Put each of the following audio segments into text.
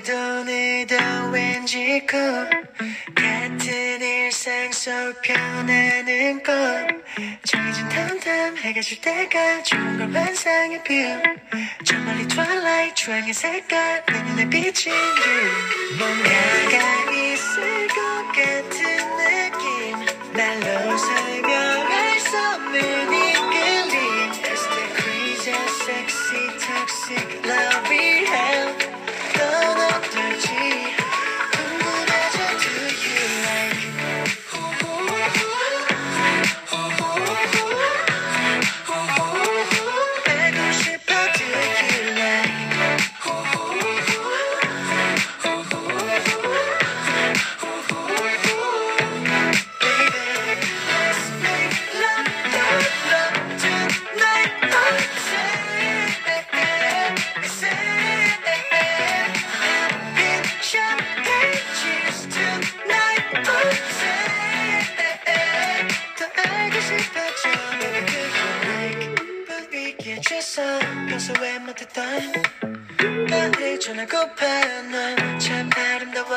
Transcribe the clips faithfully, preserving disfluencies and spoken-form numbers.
오늘도 오늘도 왠지 꿈 같은 일상 속 변하는 꿈 정해진 다운타운 해가 질 때가 좋은 걸 환상의 뷰 저 멀리 twilight 주황의 색깔 내 눈에 비친 you 뭔가가 있을 것 같은 느낌 말로 설명할 수 없는 이끌림 It's the crazy sexy toxic love we have 넌 어떨지 궁금해져 do you like 알고 싶어 do you like Baby let's make love love love tonight oh say say champagne cheers tonight oh say 더 알고 싶어져 baby do you like 분위기에 취해서 평소에 못했던 나를 전하고파 넌 참 아름다워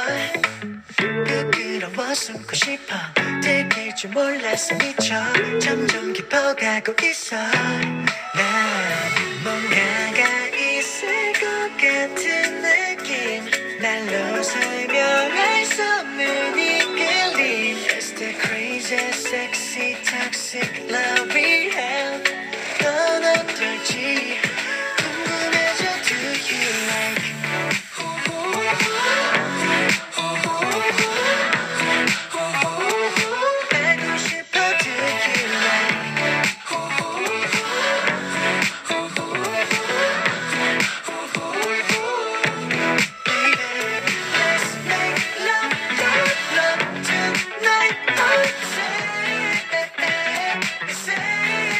부끄러워 숨고 싶어 들킬 줄 몰라서 미쳐 점점 깊어가고 있어 난 뭔가가 있을 것 같은 느낌 말로 설명할 수 없는 이끌림 It's the crazy sexy toxic love we have 넌 어떨지 궁금해져 do you like 알고 싶어 do you like Baby let's make love love love tonight oh say say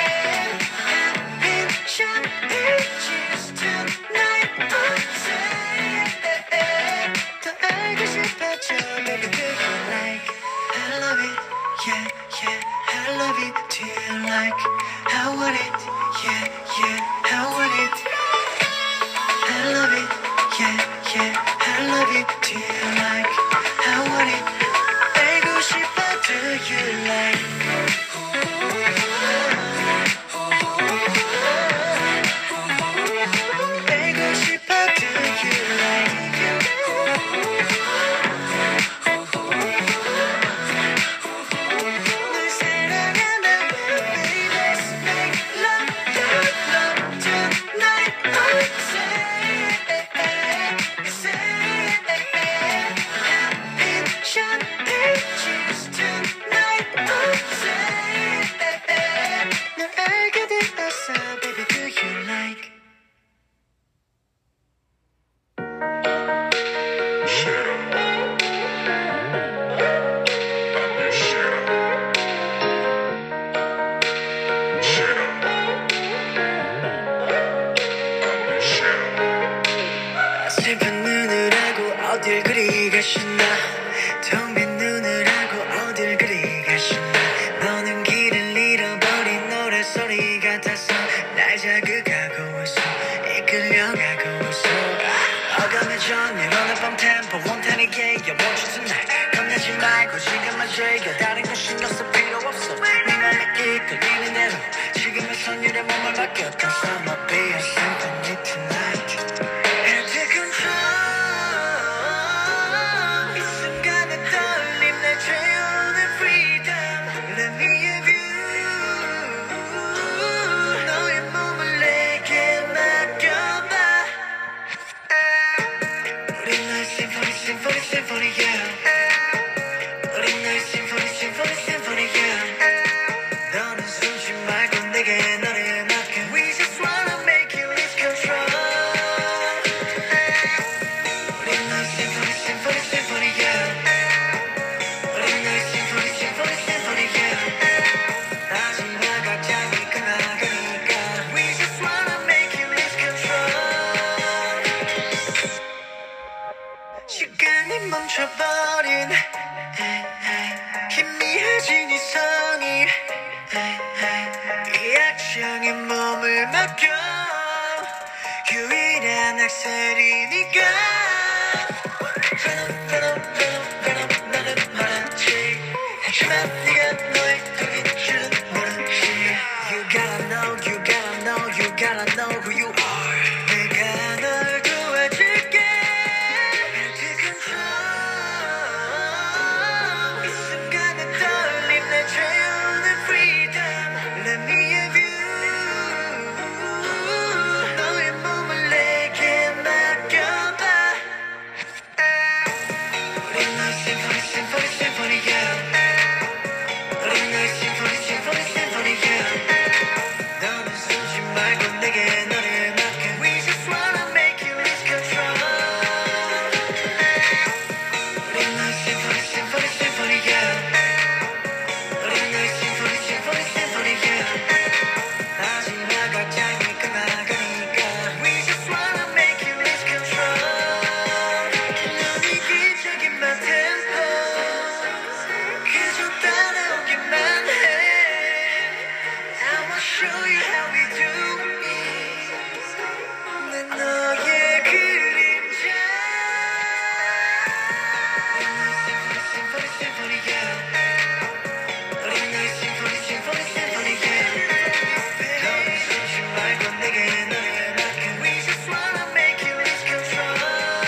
champagne cheers tonight oh say 더 알고 싶어져 baby do you like I love it yeah yeah I love it do you like I want it yeah yeah I want it I love it yeah yeah I love it do you like I want it 알고 싶어 do you like 알고 싶어 do you like 널 사랑하나 baby let's make love love love tonight oh say say champagne cheers tonight oh say 널 알게 되었어 baby do you like 슬픈 눈을 하고 어딜 그리 가시나 텅 빈 눈을 하고 어딜 그리 가시나 너는 길을 잃어버린 노래소리 같아서 날 자극하고 있어 이끌려가고 있어 어감해져 네 오늘 밤 템포 원탄이게 You want you tonight 겁내지 말고 지금만 즐겨 다른 건 신경 쓸 필요 없어 네 맘에 이끌리는 대로 지금의 선율에 몸을 맡겼던 Summer be a symphony tonight Have to control 이 순간의 떨림 날 채우는 freedom Let me have you 너의 몸을 내게 맡겨봐 우린 너의 symphony symphony symphony yeah 우린 너의 symphony symphony symphony yeah 너는 숨지 말고 내게 너를 맡겨 We just wanna make you lose control 우린 너의 symphony symphony symphony yeah 우린 너의 symphony symphony symphony yeah 마지막 악장이 끝나가니까 We just wanna make you lose control 시간이 멈춰버린 희미해진 이성이 이 악장에 몸을 맡겨 유일한 악셀이니까 Venom, venom, venom, venom, 나는 말하지. 하지만 네가 너의 거긴 줄은 모르지. You gotta know, you gotta know, you gotta know who you are. 내가 널 도와줄게. Take control. 이 순간의 떨림 날 채우는 freedom. Let me have you. 너의 몸을 내게 맡겨봐. 우린 너의 symphony, symphony, symphony, yeah. 우린 너의 symphony, symphony, symphony, yeah. 너는 숨지 말고 내게 너를 맡겨. We just wanna make you lose control. 우린 너의 symphony, symphony, symphony, yeah. 우린 너의 symphony, symphony, symphony, yeah. 마지막 악장이 끝나가니까. We just wanna make you lose control. 넌 이기적인 my tempo. 그저 따라오기만 해. I'ma show you how we do it. 난 너의 그림자. Symphony, symphony, yeah. 우린 너의 symphony, symphony, symphony, yeah. 너는 숨지 말고 내게 너를 맡겨. We just wanna make you lose control.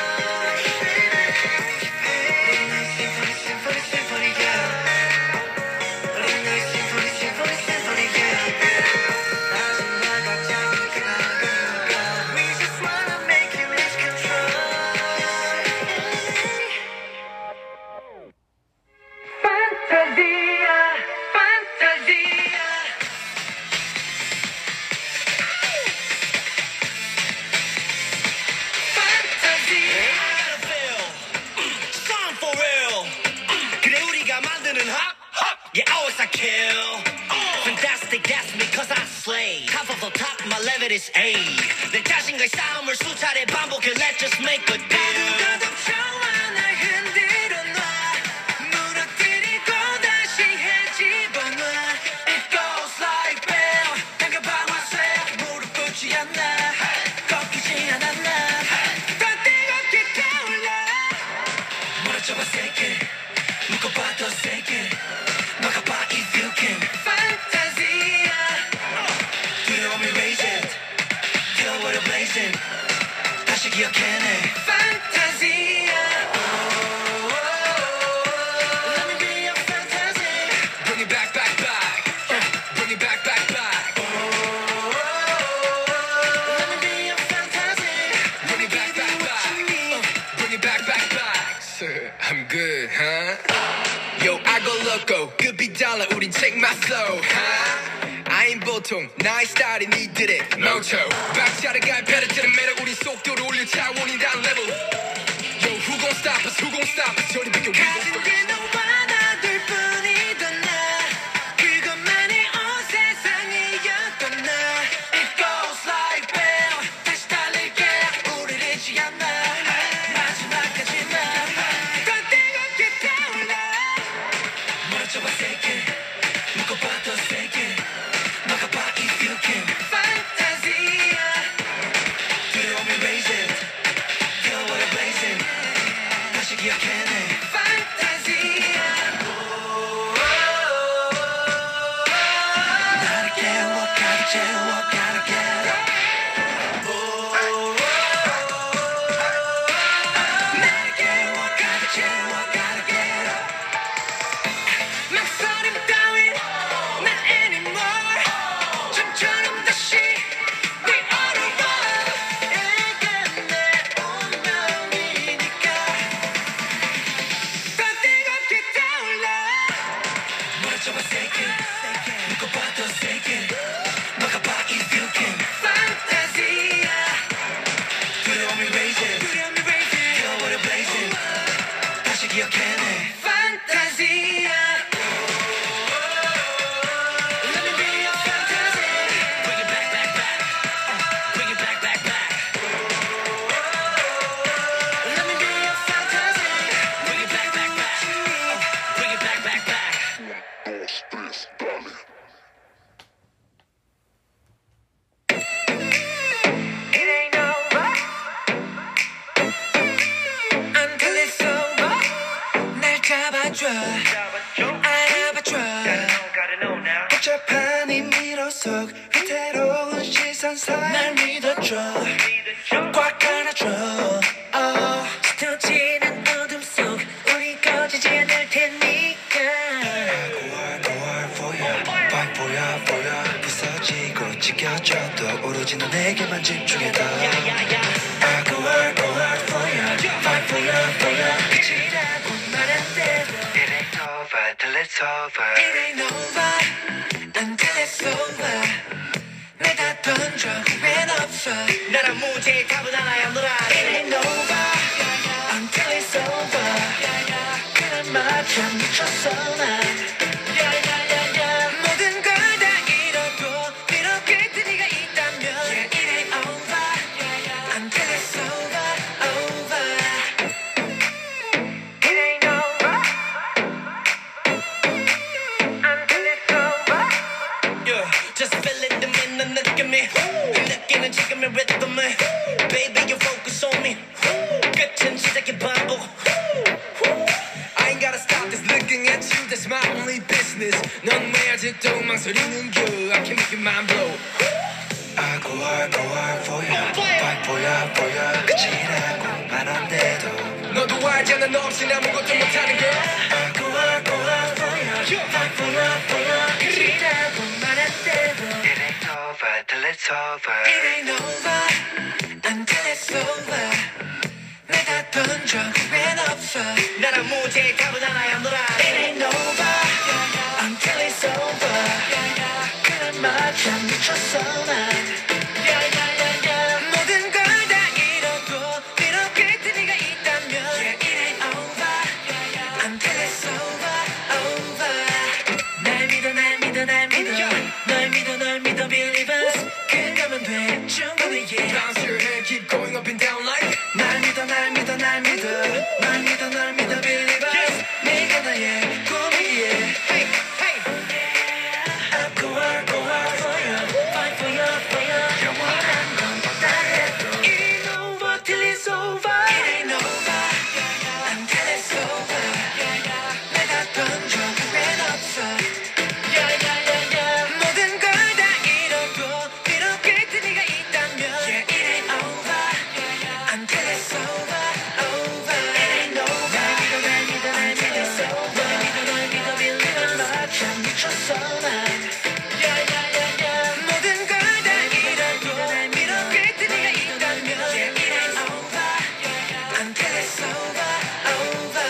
우린 너의 symphony, symphony, symphony, yeah. 우린 너의 symphony, symphony, symphony, yeah. 마지막 악장이 끝나가니까. We just wanna make you lose control. Fantasia, fantasia. Fantasia. Song for real. 그래 우리가 만드는 hop hop. Yeah, always I kill. Fantastic, that's me cause I slay. Top of the top, my level is A. 내 자신과의 싸움을 수차례 반복해. Let's just make a deal. 가득가득 날 흔들어 놔. 무너뜨리고 다시 해집어놔. It goes like bell. 내가 방아쇠 무릎 꿇지 않아. 꺾이지 않아 나. 더 뜨겁게 타올라. 몰아쳐봐 세게. 묶어봐 더 세게. 막아봐 if you can. Fantasia. 두려움을 raise it. 태워버려 blazing. 다시 기억해내. Fantasia. Let me be your fantasy. Bring it back, back, back. Uh, bring it back, back, back. Let me be your fantasy. Bring it back, back, back. Uh, bring it back, back, back. Sir, I'm good, huh? Yo, I go loco. 급이 달라, 우린 check my flow, huh? 아인 보통 나의 스타일이 니들의 mojo. 박자를 갈패를 매력 우린 속도를 올려 차원이 다른 level. Yo, who gon' stop us? Who gon' stop us? 저리 비켜, we 가진 gon' 게 first. 너와 나둘 뿐이던 나. 그것만이 온 세상이었던 나. It goes like bell. 다시 달릴게. 우릴 잊지 않아. 마지막까지만. 더 뜨겁게 타올라. 몰아쳐봐 세게. 묶어봐 더 세게. 막아봐 if you can. Fantasia. 두려움을 raise it. 태워버려 blazing. 다시 기억해내. Fantasia. 잡아줘 알아봐줘 복잡한 이 미로 속 위태로운 시선사 날 믿어줘 꽉 안아줘 oh. 스쳐지는 어둠 속 우리 꺼지지 않을 테니까 고알 고알 for you fight for you for you 부서지고 지켜줘도 오로지 너 내게만 집중해도 I go hard, go hard for you fight for you for you 끝이라고 말한 대로 It ain't over till it's over It ain't over until it's over 내가 던져 후회는 없어 나란 무지의 답은 하나야 너라 It ain't over until it's over 그날 맞춰 미쳤어 난 모든 걸 다 잃어도 이렇게 네가 있다면 Yeah, it ain't over until it's over, over It ain't over until it's over Yeah, just feel it the minute 느낌이 느끼는 지금의 rhythm을 Baby, you focus on me 끝은 시작의 반복 I ain't gotta stop this looking at you that's my only business 넌 왜 아직도 망설이는 겨 I can make your mind blow I go hard, go hard for you fight for you, for you 끝이라고 말한대도 너도 알잖아 너 없인 아무것도 못하는 걸 I go hard, go hard for you fight for you, for you 끝이라고 말한대도 It ain't over till it's over It ain't over until it's over 내가 던져 후회는 없어 나란 무지의 답은 하나야 너라 It ain't over until it's over 그날 맞춰 미쳤어 난 모든 걸 다 잃어도 이렇게 네가 있다면 Yeah, it ain't over until it's over, over 날 믿어 날 믿어 날 믿어 널 믿어 널 믿어 believers 그러면 돼 충분히 yeah Bounce your head keep going up and down like 날 믿어 날 믿어 날 믿어 날 믿어 널 믿어 believers 네가 나의 꿈이야 Hey, hey I go hard, go hard for you fight for you, for you 영원한 건 없다 해도 It ain't over till it's over It ain't over until it's over 내가 던져 후회는 없어 모든 걸 다 잃어도 이렇게 네가 있다면 Yeah, it ain't over until it's over, over It ain't over 날 믿어 날 믿어 날 믿어 널 믿어 널 믿어 believe 맞춰 미쳤어 난 모든 걸 다 잃어도 이렇게 네가 있다면 Yeah, it ain't over until it's over, over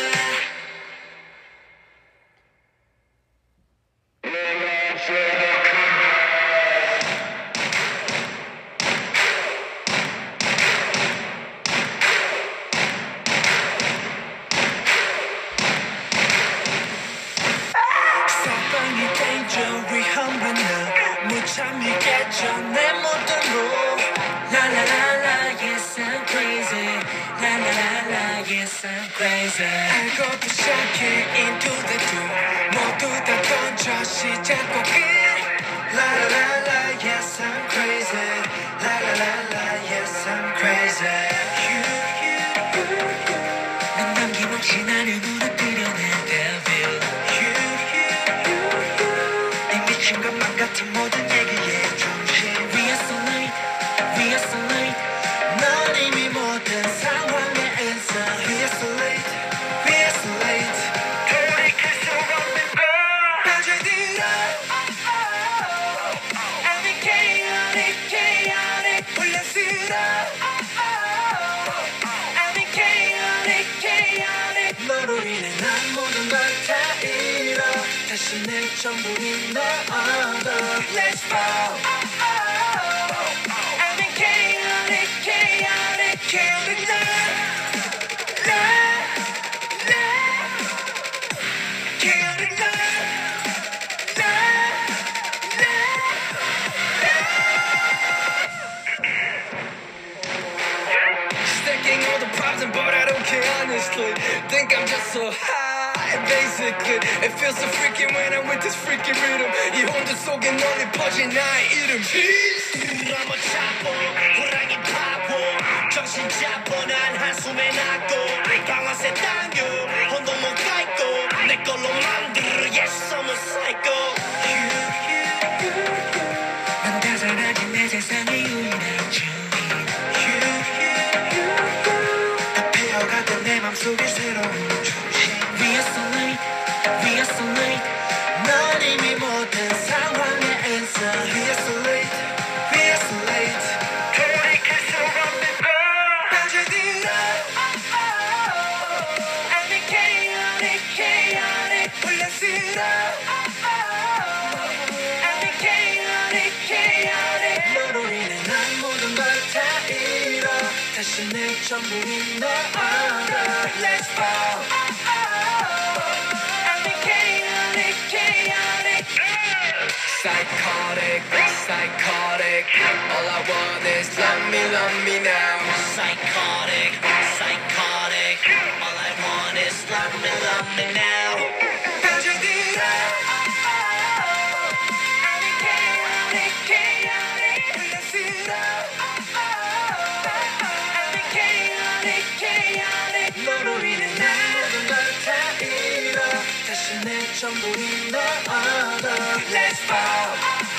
사방이 danger 위험한 나 무참히 깨져 내 모든 로 La la la la yes I'm crazy La la la la yes I'm crazy 알고도 시작해 into the do 모두 다 던져 시작과 끝 La la la la yes I'm crazy La la la la yes I'm crazy You you you you 난 남김없이 나를 무너뜨려낸 devil You you you you 네 미친 것만 같은 모든 얘기의 중심 We are so late We are so late 넌 이미 모든 상황의 answer We are so late We are so late 돌이킬 수 없는 걸 빠져들어 I'm in chaotic chaotic 혼란스러워 I'm in chaotic chaotic 너로 인해 난 모든 걸 다 잃어 다시 내 전부인 너 얻어 Let's fall I'm in chaotic chaotic chaotic love love love chaotic love love love Stacking all the problems but I don't care honestly Think I'm just so high basically It feels so freaky when I'm with this freaky rhythm 이 혼돈 속에 널리 퍼진 나의 이름 드라마 차고 호랑이 파고 정신 잡고 난 한숨에 낳고 방아쇠 당겨 혼돈 못 가 있고 내 있고 넌 가사라진 내 세상의 유일한 주인 다 피어갔던 내 맘속에 새로운 중심 We are so late, we are so late 넌 이미 모든 상황의 answer We are so late, we are so late 돌이킬 수 없는 걸 빠져들어 I'm in chaotic, chaotic 혼란스러워 I'm in chaotic, chaotic 너로 인해 난 모든 걸 다 잃어 다시 내 전부인 너 알아 Let's fall I'm in chaotic, chaotic Psychotic, psychotic All I want is love me, love me now Psychotic, psychotic All I want is love me, love me now 빠져들어 I'm in chaotic, chaotic 혼란스러워 I'm in chaotic, chaotic 너로 인해 난 모든 걸 다 잃어 다시 내 전부인 너 얻어 Let's fall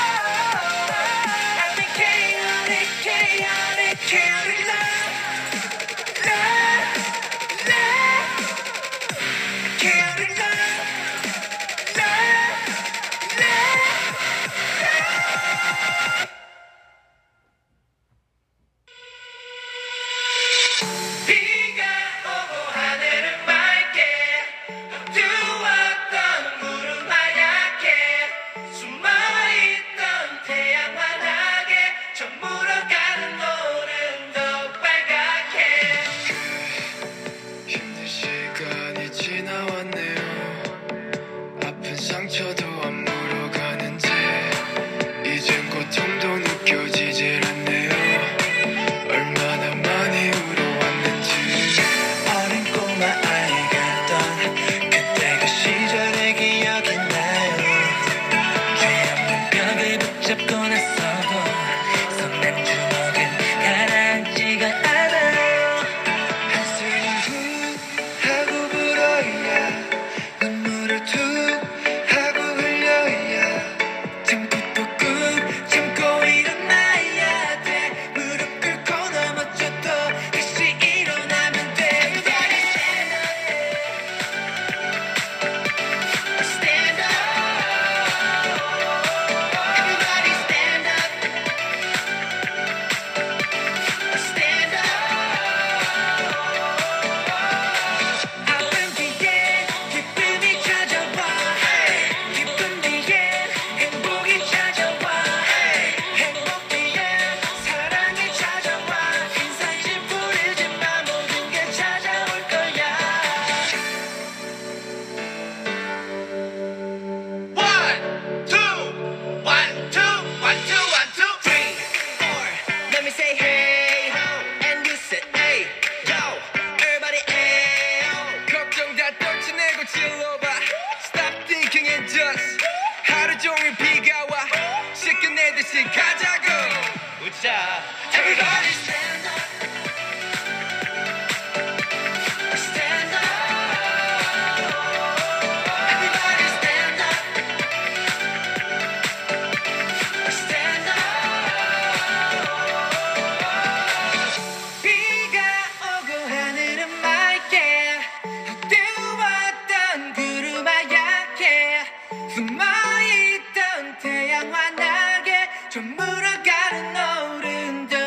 I'm in chaotic, chaotic, chaotic love Love, love Chaotic love Love, love 비가 오고 하늘은 맑게 어두웠던 구름 하얗게 숨어있던 태양 환하게 저 물어가는 노을은 더 빨갛게 힘든 시간이 지나왔네요 아픈 상처도 안 물어가는지 이젠 고통도 느껴지질 않네요 얼마나 많이 울어왔는지 어린 꼬마 아이가 던 그때 그 시절의 기억이 나요 죄 없는 벽을 붙잡고 나서도 손 난 주먹은 가라앉지가 않아요 한숨을 후 하고 불어야 눈물을 툭 하고 흘려야 참고 또 꾹 참고 일어나야 돼 무릎 꿇고 넘어져도 다시 일어나면 돼 Everybody stand up Stand up Everybody stand up Stand up 아픈 뒤에 기쁨이 찾아와 기쁨 뒤에 행복이 찾아와 행복 뒤에 사랑이 찾아와 인사이지 부르지만 모든 게 찾아올 거야 One, two, one, two, one, two, one, two, three, four. Let me say hey ho, and you say hey yo. Everybody hey ho. 걱정 다 떨쳐내고 질러봐 Stop thinking and just 하루 종일 비가 와 씻겨내듯이 가자고 웃자. Everybody stand up. Stand up. Everybody stand up. Stand up. 비가 오고 하늘은 맑게 어두웠던 구름 하얗게 숨어있던 태양 환하게 저 물어가는 노을은 더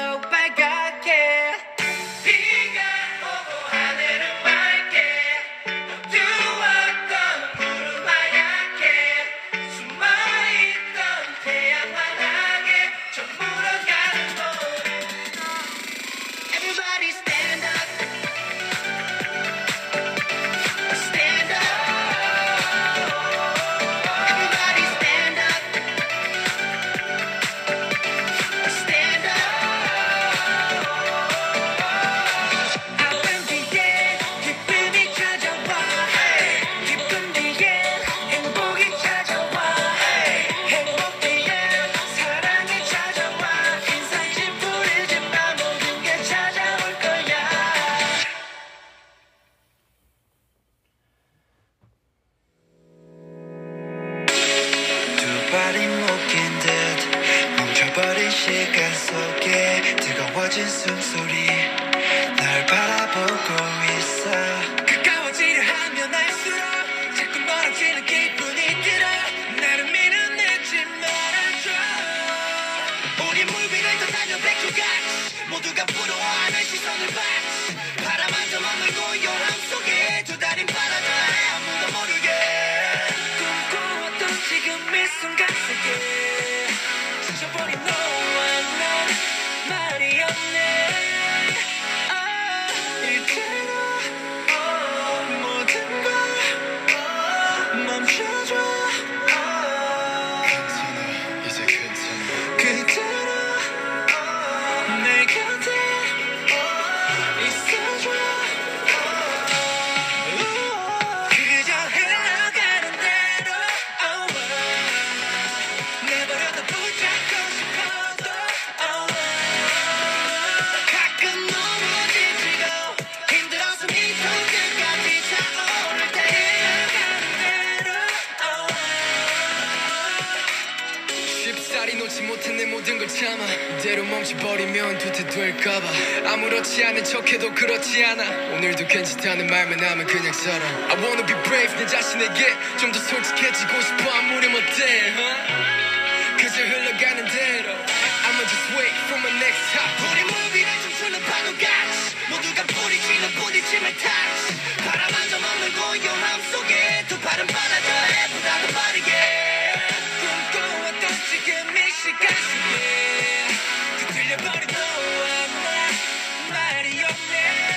버리면 도태 될까봐 아무렇지 않은 척해도 그렇지 않아 오늘도 괜찮다는 말만 하면 그냥 살아 I wanna be brave 내 자신에게 좀 더 솔직해지고 싶어 아무렴 어때 huh? 그저 흘러가는 대로 I'ma just wait for my next hop 우리 무비를 춤추는 파도같이 모두가 뿌리치는 부딪힘을 타치 바람 한 점 없는 고요함 속에 두 팔은 빨아져 해보다도 빠르게 꿈꿔왔던 지금 이 시간 속에 그 들려버린 너와 나 말이 없네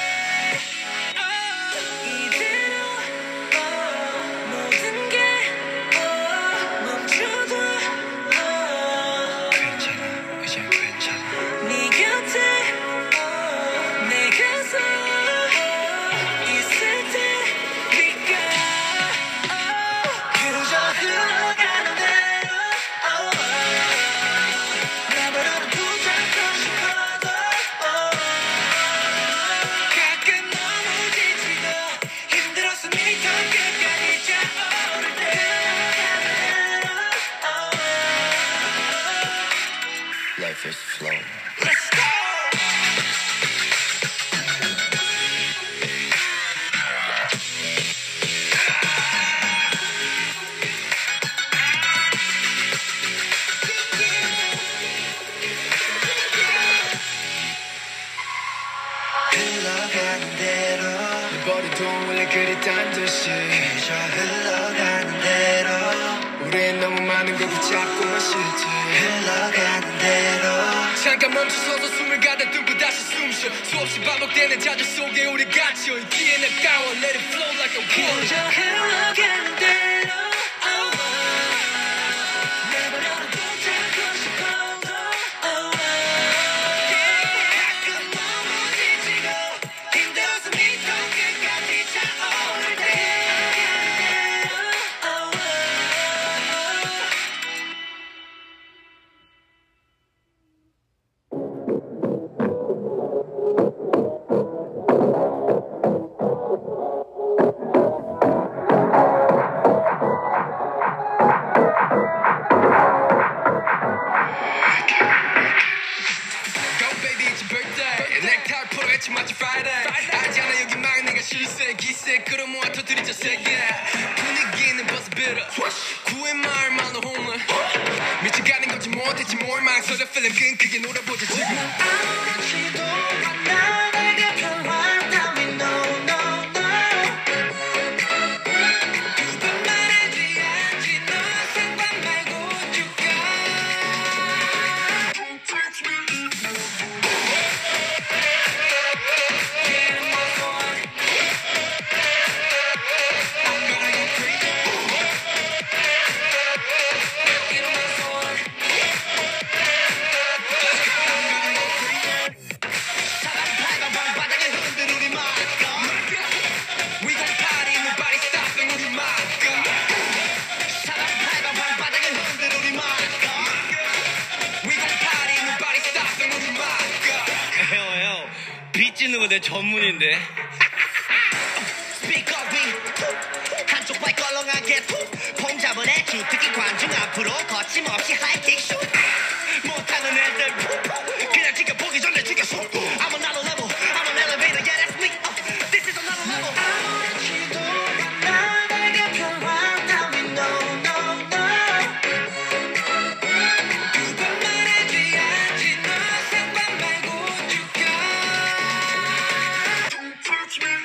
Life is flow. Let's go! 흘러가는 대로 내 머리도 원래 그랬단 듯이 그저 흘러가는 대로 우린 너무 많은 걸 붙잡고만 싶지 흘러가는 대로 잠깐 멈춰서서 숨을 가다듬고 다시 숨쉬어 수없이 반복되는 자주 속에 우리 갇혀 있기에 나가워 Let it flow like a water 그저 흘러가는 대로 oh, oh. 내버려둬 붙잡고 싶어 oh, oh. 가끔 너무 지치고 힘들어서 미쳐 끝까지 차오를 때 oh, oh. 알잖아 여기 막 내가 실세 기세 끌어모아 터뜨리자 세게 분위기는 벌써 빌어 구의 마을 많은 홈런 미쳐가는 건지 못했지 뭘 망설여 feeling 끈 크게 놀아보자 지금 아무렇지도 않아 내게 변화 따위 no no no 두번 말하지 않지 너 상관 말고 죽여 Don't touch me 빚짓는 거 내 전문인데. 스피커비 한쪽 발 껄렁하게 폼 잡은 애주 특히 관중 앞으로 거침없이 하이킥 슛 못하는 애들 그냥 지켜보기 전에 죽였어 I'm on another level I'm on elevator yeah that's me uh, this is another level 아무렇지도 않아 내게 변화 따위 no no no 두번 말하지 않지 너 상관 말고 죽여 Don't touch me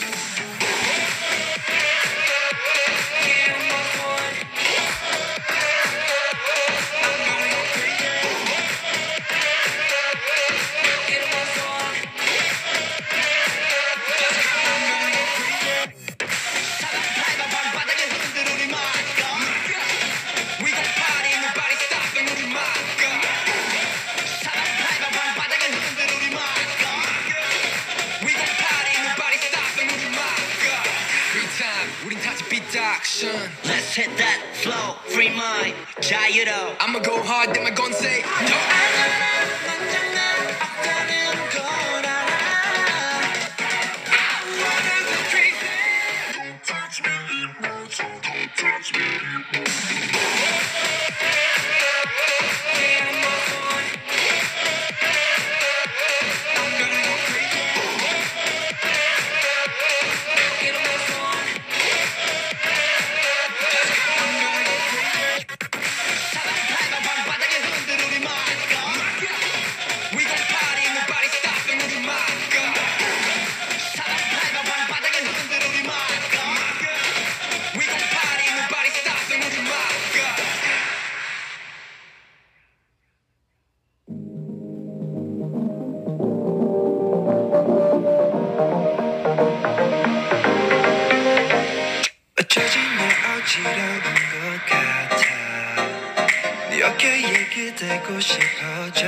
우린 다시 비닥션 Let's hit that flow, free mind, 자유로 I'ma go hard, then I'm gonna say no 난 장난 없다는 걸 알아 I wanna go crazy Don't touch me, don't touch me Yeah, I'm on 되고 싶어져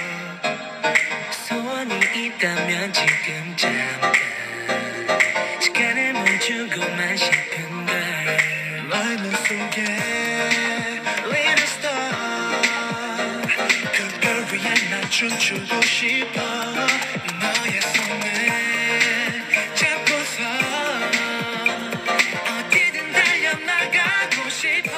소원이 있다면 지금 잠깐 시간을 멈추고만 싶은걸 마음 속에 Little star 그 별 위에 난 춤추고 싶어 너의 손을 잡고서 어디든 달려나가고 싶어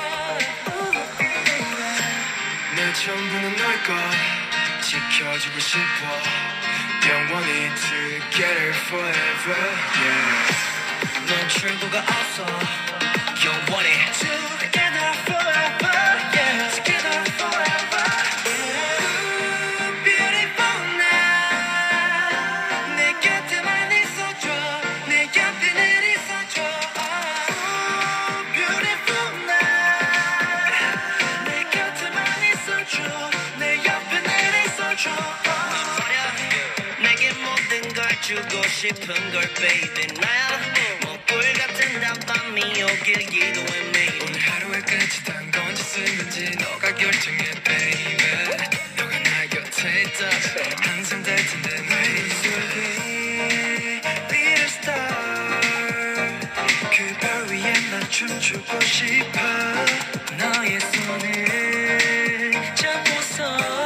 내 전부는 널 거 지켜주고 싶어 영원히 together forever yeah. 넌 출구가 없어 영원히 together forever yeah. together forever yeah. beautiful night 내 곁에만 있어줘 내 옆에 늘 있어줘 oh, beautiful night 내 곁에만 있어줘 내 옆에 늘 있어줘 내게 모든 걸 주고 싶은 걸 baby 나야 먹불 같은 단밤이 오길 기도해 매일 오늘 하루의 끝이 단 건지 쓰는지 너가 결정해 baby 너가 나 곁에 있다 항상 될 텐데 내 속에 Little star 그 별 위에 난 춤추고 싶어 너의 손을 잡고서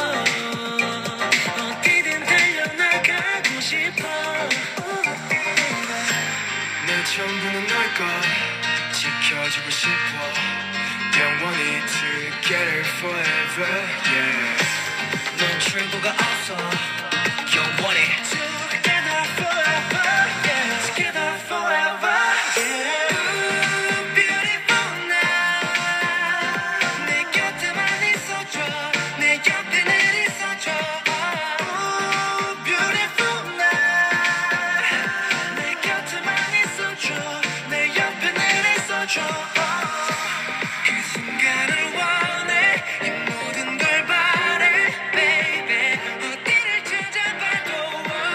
내 전부는 널 거 지켜주고 싶어 영원히 together forever yeah. 넌 출구가 없어 영원히 together forever yeah. together forever yeah. Ooh, beautiful night 내 곁에만 있어줘 내 옆에 늘 있어줘 oh, beautiful night 내 곁에만 있어줘 내 옆에 늘 있어줘 그 순간을 원해 이 모든 걸 바래 baby 어디를 찾아봐도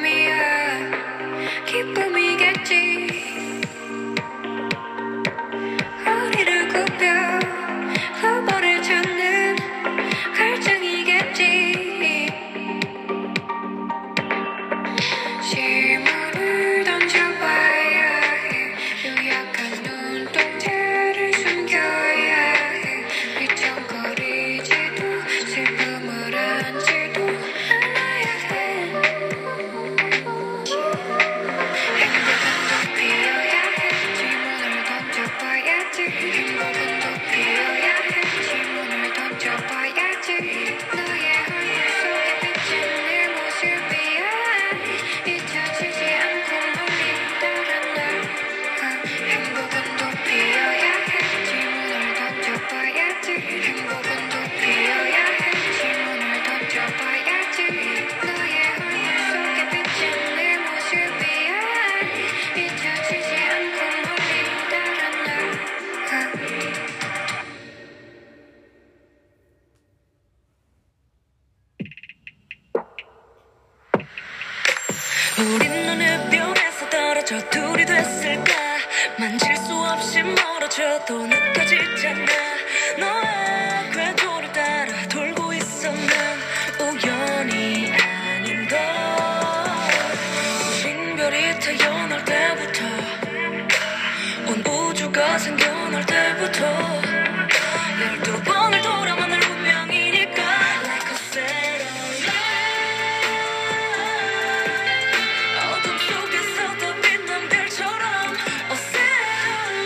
꿈이야 기쁨이겠지 허리를 굽혀 러버를 찾는 갈증이겠지 질문을 던져봐야 해 유약한 눈동자를 숨겨야 해 휘청거리지도 슬픔을 안지도 않아야 해 행복은 또 피어야 해 질문을 던져봐야지 행복은 또 피어야 해 질문을 던져봐야지 너의 얼굴 속에 비친 내 모습이야 잊혀지지 않고 멀리 따라 널 행복은 또 피어야 해 질문을 던져봐야지 행복은 또 피어야 해 질문을 던져봐야지 너의 얼굴 속에 비친 내 모습이야 잊혀지지 않고 멀리 따라 널 우린 눈을 뼈에서 떨어져 둘이 됐을까 만질 수 없이 멀어져도 느껴지잖아 너의 궤도를 따라 돌고 있어 난 우연이 아닌 걸 우린 별이 태어날 때부터 온 우주가 생겨날 때부터 열두 번을 돌아만날 운명이니까 Like a set of light 어둠 속에서도 빛난 별처럼 A set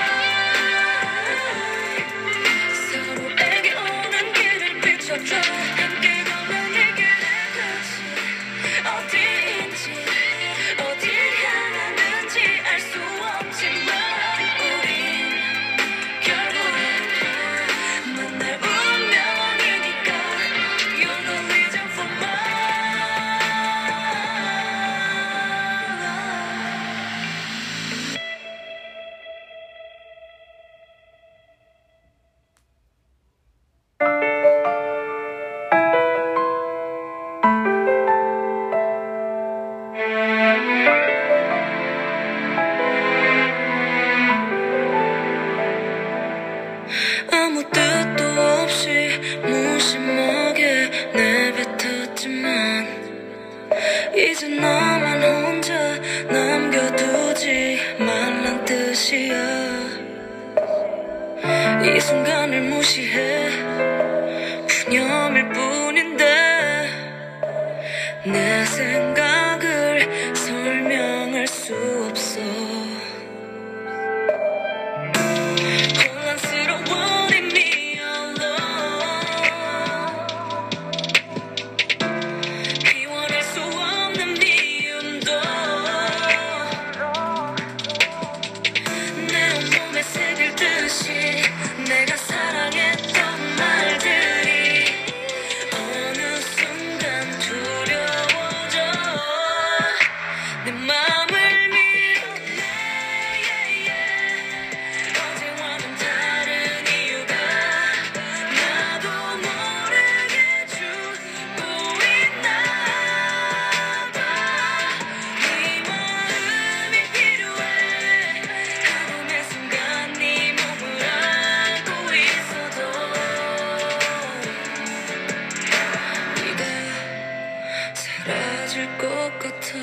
of light 서로에게 오는 길을 비춰줘 함께 가면 이 길의 끝이 어디인지 어딜 향하는지 알 수 없지만 우린 결국 만날 운명이니까 You're the reason for my 아무 뜻도 없이 무심하게 내뱉었지만 이제 나만 혼자 남겨두지 말란 뜻이야 이 순간을 무시해 푸념일 뿐인데 내 생각을 설명할 수 없어 혼란스러워 leave me alone 피워낼 수 없는 미움도 내 온몸에 새길 듯이 내가 사랑했던 말들이 어느 순간 두려워져 내 맘을 밀어내 어제와는 다른 이유가 나도 모르게 죽고 있나 봐 네 마음이 필요해 하루의 순간 네 몸을 알고 있어도 네가 사라질 것 같아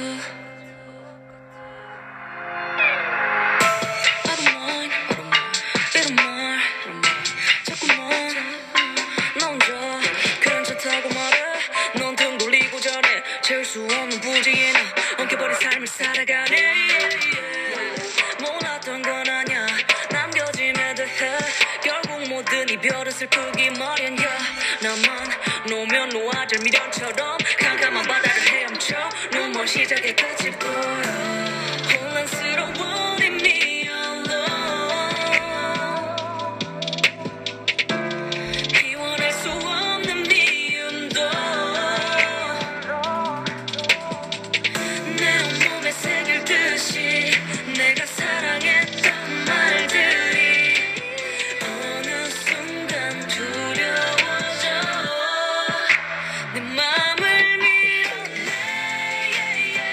I don't mind, I don't mind. 이런 말, 이런 말. 자꾸만 나 혼자 그런 차 타고 말해 넌 등 돌리고 전해 채울 수 없는 부지에 나 엉켜버린 삶을 살아가네 yeah, yeah. 몰랐던 건 아냐 남겨짐에 대해 결국 모든 이별은 슬프기 마련이야 나만 놓으면 놓아질 미련처럼 캄캄한 바다를 헤엄쳐 눈먼 시작의 끝일 거야 혼란스러워 leave me alone 피워낼 수 없는 미움도 내 온몸에 새길 듯이 내가 사랑했던 말들이 어느 순간 두려워져 내 맘을 밀어내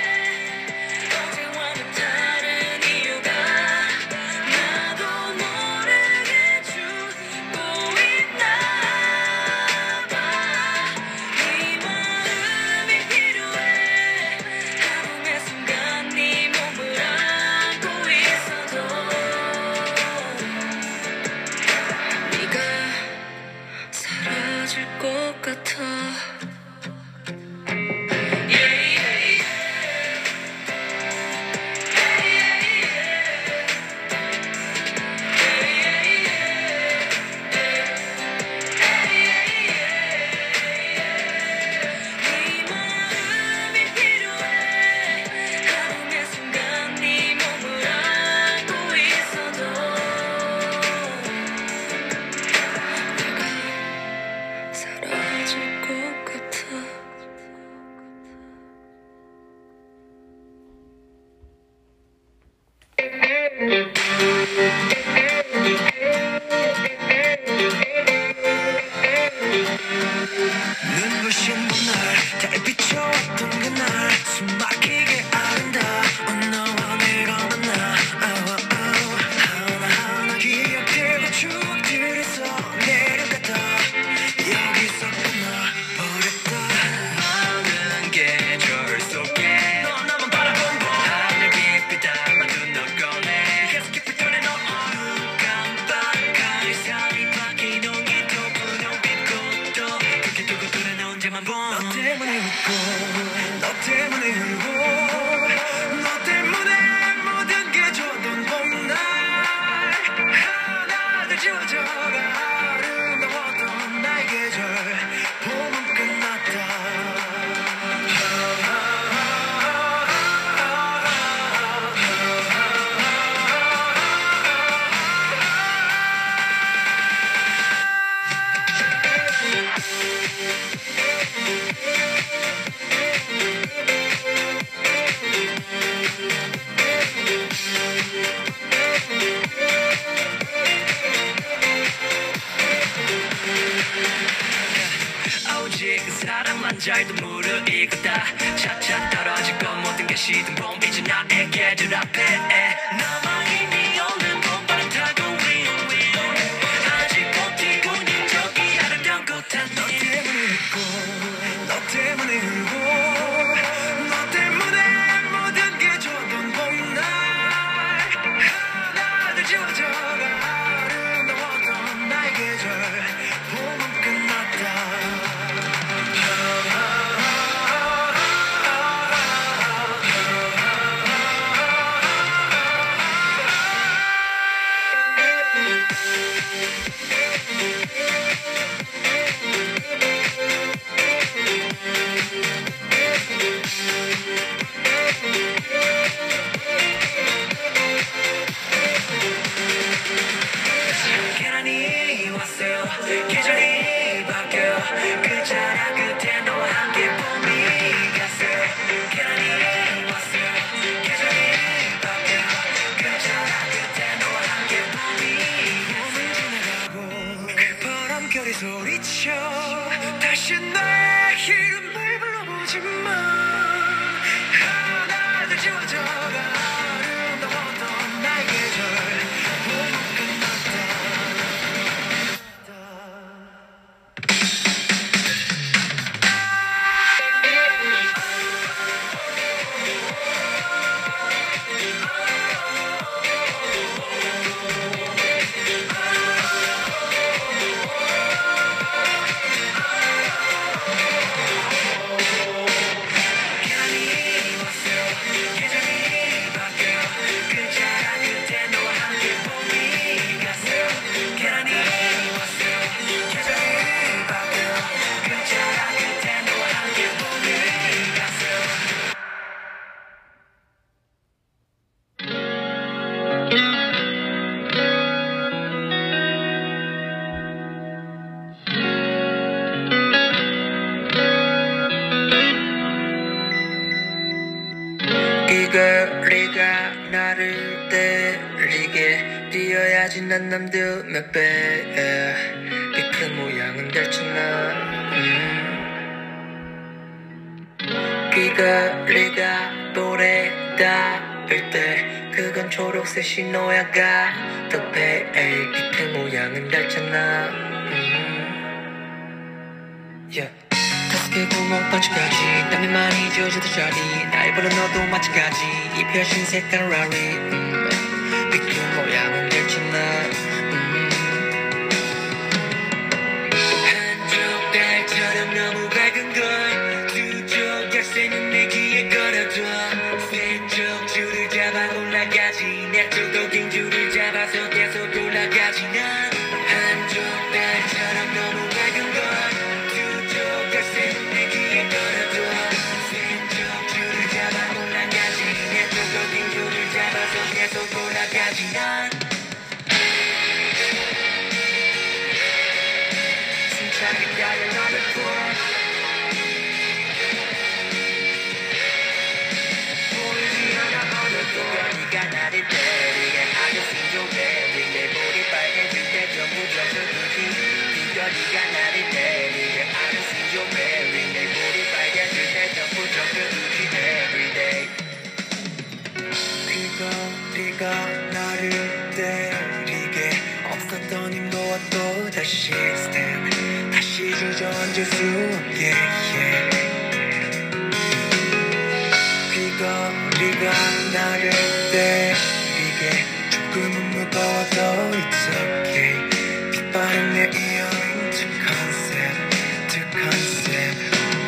너 때문에 웃고 너 때문에 울고 너 때문에 모든 게 좋던 봄날 하나둘 지워져가 아름다웠던 나의 계절 봄은 끝났다. 오직 그 사랑만 잘도 무르익었다. 차차 떨어질 건 모든 게 시든 봄 이제 나의 계절 앞에 나만 힘이 없는 봄바람 타고 위험 위험 아직 버티고 있는 저기 아름다운 꽃 한 너 때문에 웃고 너 때문에 울고 너 때문에 모든 게 좋던 봄날 하나둘 지워져가 아름다웠던 나의 계절 봄은 끝났다. 계란이 왔어요. 계절이 바뀌어요. 그 자라 끝에 너와 함께 봄이 갔어요. 계란이 왔어요. 계절이 바뀌어요. 그 자라 끝에 너와 함께 봄이 봄을 지나가고 그 바람결이 소리쳐 다시 나의 이름을 불러보지만 하나둘 지워져가 아름다웠던 나의 계절 봄은 끝났다. 계란이 왔어요. 계절이 바뀌어요. 그 자라 끝에 너와 함께 봄이 갔어요. 계란이 왔어요. 계절이 바뀌어요. 그 자라 끝에 너와 함께 봄이 갔어요. 귀걸이가 나를 때리게 뛰어야지 난 남들 몇 배 그 모양은 달잖아. 음. 귀걸이가 볼에 닿을 때 그건 초록색 신호야가 덕배 그 모양은 달잖아. 음. yeah. 다섯 개 구멍 반짝까지 땀이 많이 지워지던 자리 날 보는 너도 마찬가지 이 펴진 색깔 라리 음, 비큰 모양은 들잖아. 음. 한쪽 달처럼 너무 밝은 걸 두쪽 열쇠는 내 귀에 걸어둬 세쪽 줄을 잡아 올라가지 내 쪽도 긴 줄을 잡아서 계속 올라가지 난 한쪽 달처럼 너무 밝은 걸 열쇠는 내 귀에 걸어둬 왼쪽 줄을 잡아 올라가지 내 쪽도 긴 줄을 잡아서 계속 올라가지 난 숨차게 달려 너를 볼 보이지 않아 어느도 네가 나를 때리게 하는 신조배리 내 볼이 빨개질 때 전부 젖어두지 네가 네가 나를 때리게 하는 신조배리 내 볼이 빨개질 때 전부 젖어두지 everyday 귀걸이가 나를 때리게 없었던 힘도 또 다시 stand 다시 주저앉을 수 없게 yeah. 귀걸이가 나를 때리게 조금은 무거워도 it's okay 빛바랜 내 이어링 to concept to concept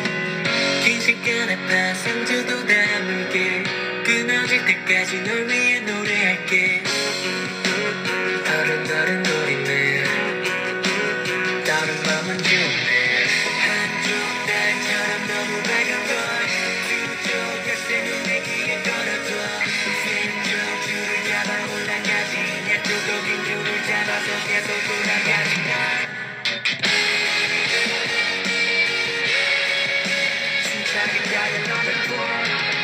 반 상주도 담을게 끊어질 때까지 널 위해 노래할게 어른어른 노리네 다른 맘은 좋네 한쪽 달처럼 너무 밝은 걸 두쪽 열쇠는 내 귀에 걸어둬 세쪽 줄을 잡아 올라가지 양쪽도 긴 줄을 잡아서 계속 돌아가지 난 숨차게 달려 너를 봐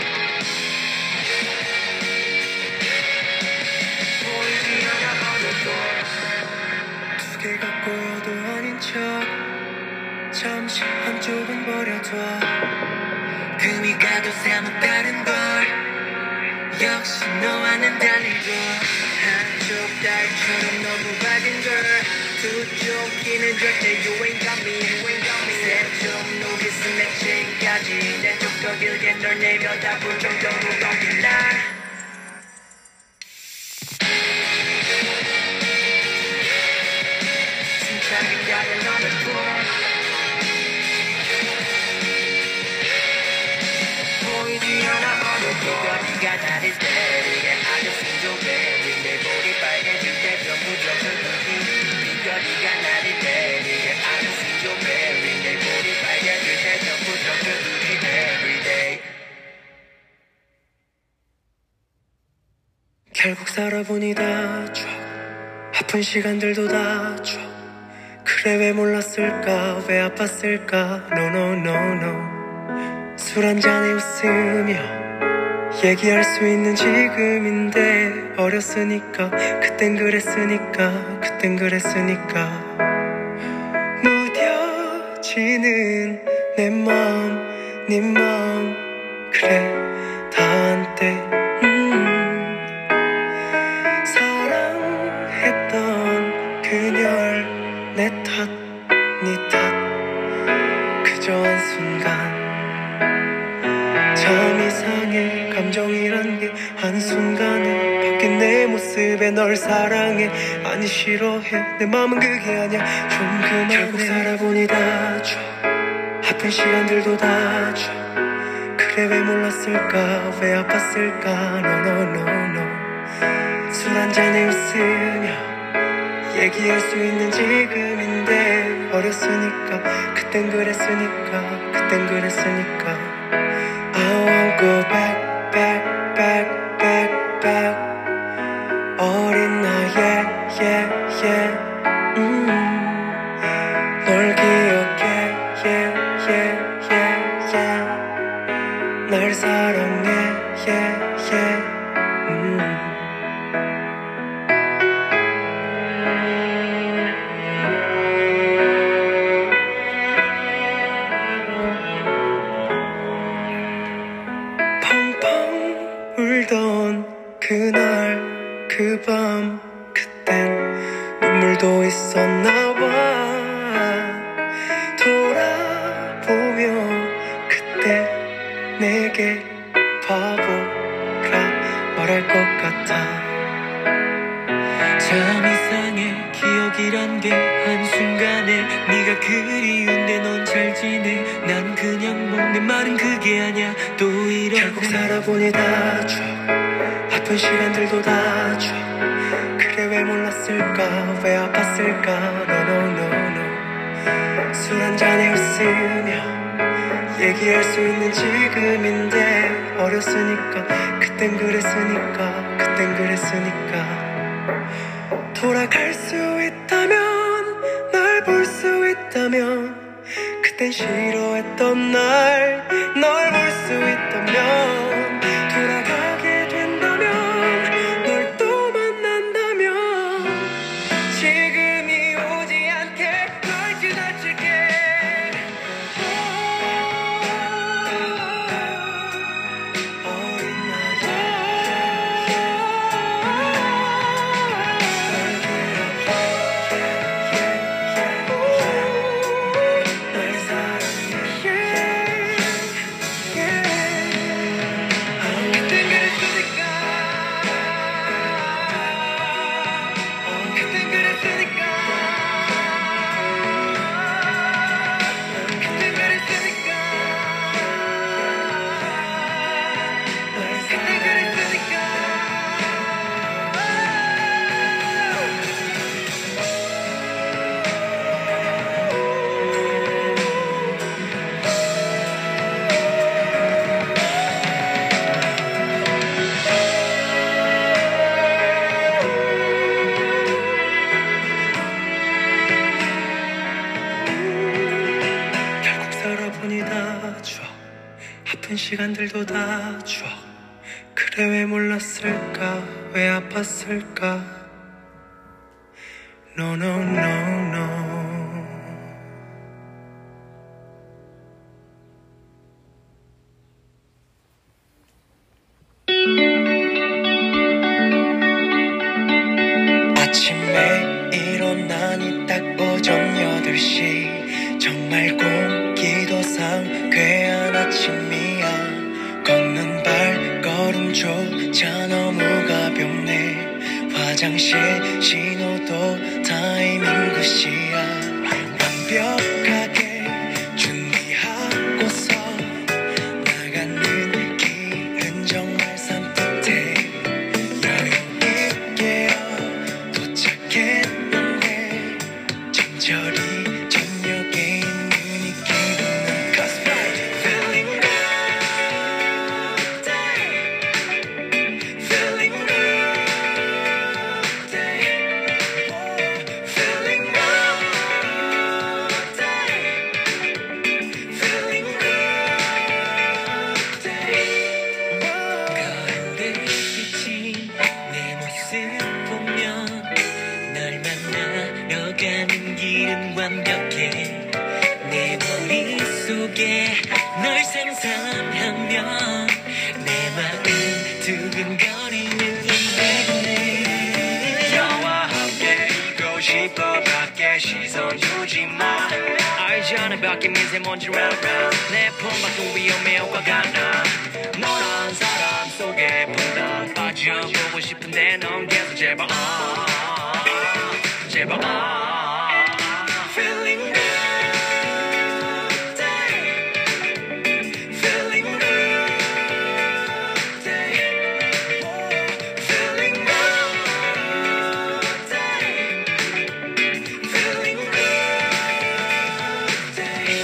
보이지 않아 어느덧 두 개가 꼬여도 아닌 척 잠시 한쪽은 버려둬 금이 가도 사뭇 다른 걸 역시 너와는 달리고 한쪽 달처럼 너무 밝은 걸 두쪽 키는 절대 you ain't got me you ain't got me 세쪽 녹이은 내 체인까지 내 쪽 더 길게 널 내려다볼 정도로 꺾인 날 숨차게 달려 너를 봐 보이지 않아 어느덧 네가 나를 때리게 아저씨 좀 베리 내 볼이 빨개질 때 전부 정설뿐이 네가 네가 나를 때리게 아저씨 좀 베리 내 볼이 빨개질 때 전부 정설뿐이 everyday 결국 살아보니 다쳐 아픈 시간들도 다쳐 그래 왜 몰랐을까 왜 아팠을까 no no no no 술 한잔에 웃으며 얘기할 수 있는 지금인데 어렸으니까 그땐 그랬으니까 그땐 그랬으니까 무뎌지는 내 맘 네 맘 그래 다 한때 음 사랑했던 그녀를 내 탓 네 탓 그저 한순간 참 이상해 감정이란 게 한순간에 바뀐 내 모습에 널 사랑해 아니 싫어해 내 맘은 그게 아니야 좀 그만해 결국 살아보니 다쳐 아픈 시간들도 다쳐 그래 왜 몰랐을까 왜 아팠을까 no no no no 술 한잔에 웃으며 얘기할 수 있는 지금인데 어렸으니까 그땐 그랬으니까 그땐 그랬으니까 I won't go back, back, back, back, back 어린 나의, yeah, yeah 음, 널 기억해, yeah, yeah, yeah, yeah 날 사랑해, yeah, yeah 음. 울던 그날 그 밤 그땐 눈물도 있었나 봐 돌아보며 그때 내게 바보라 말할 것 같아 참 이상해 기억이란 게 한순간에 네가 그리운데 넌 잘 지내 난 그냥 뭐 내 말은 그게 아니야 또 이런 결국 살아보니 다쳐 아픈 시간들도 다쳐 그래 왜 몰랐을까 왜 아팠을까 no no no no 술 한잔에 웃으며 얘기할 수 있는 지금인데 어렸으니까 그땐 그랬으니까 그땐 그랬으니까 돌아갈 수 있다면 날 볼 수 있다면 그땐 싫어했던 날 널 볼 수 있다면 돌아가게 된다면 널 또 만난다면 지금이 오지 않게 널 지나칠게 어린 나의 날 사랑해 아픈 시간들도 다 추억. 그래 왜 몰랐을까 왜 아팠을까. No no no no. 아침에 일어나니 딱 오전 여덟 시. 정말 공기도상 괴한 아침이야. 걷는 발걸음조차 너무 가볍네. 화장실 신호도 타이밍 굿이야. 완벽하게 준비하고서 나가는 길은 정말 산뜻해. 여유있게 도착했는데 정절이 저녁에 눈이 기르는 Cause I'm feeling good day. Feeling good day. Feeling good day. Feeling good day. 거울을 비친 내 모습 보면 널 만나러 가는 길은 완벽해. 내 머릿속에 널 상상하면 내 마음 두근거리는 내 너와 함께 있고 싶어. 밖에 시선 주지 마. 알잖아 밖에 미세먼지 round round. 내 품밖은 위험해 화가 나. 너란 사람 속에 붕당 빠져보고 싶은데 넌 계속 제발 아, 제발 아. Feeling good day. Feeling good day. Feeling good day. Feeling good day.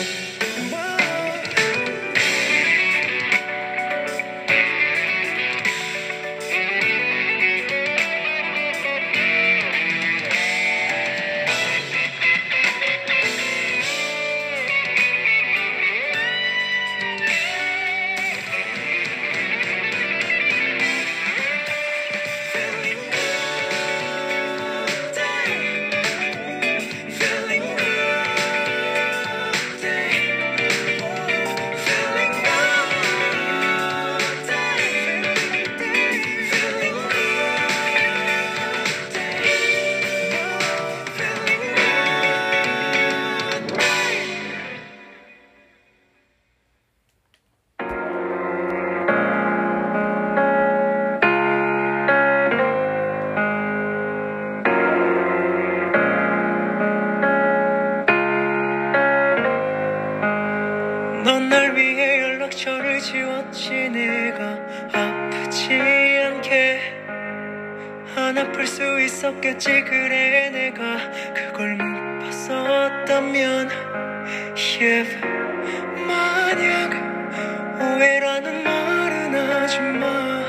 넌 날 위해 연락처를 지웠지. 내가 아프지 않게 안 아플 수 있었겠지. 그래 내가 그걸 못 봤었다면 yeah. 만약 오해라는 말은 하지마.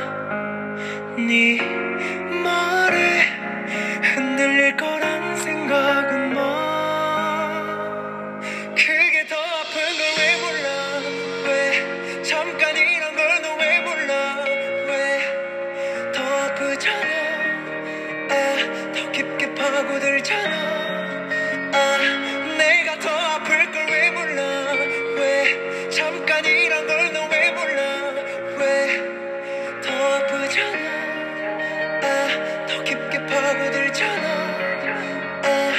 네 말에 흔들릴 거란 생각은 마. 그게 더 아픈 걸 왜 몰라. 왜 잠깐이란 걸 너 왜 몰라. 왜 더 아프잖아. 아, 더 깊게 파고들잖아. 아, 내가 더 아플 걸 왜 몰라. 왜 잠깐이란 걸 너 왜 몰라. 왜 더 아프잖아. 아, 더 깊게 파고들잖아. 아.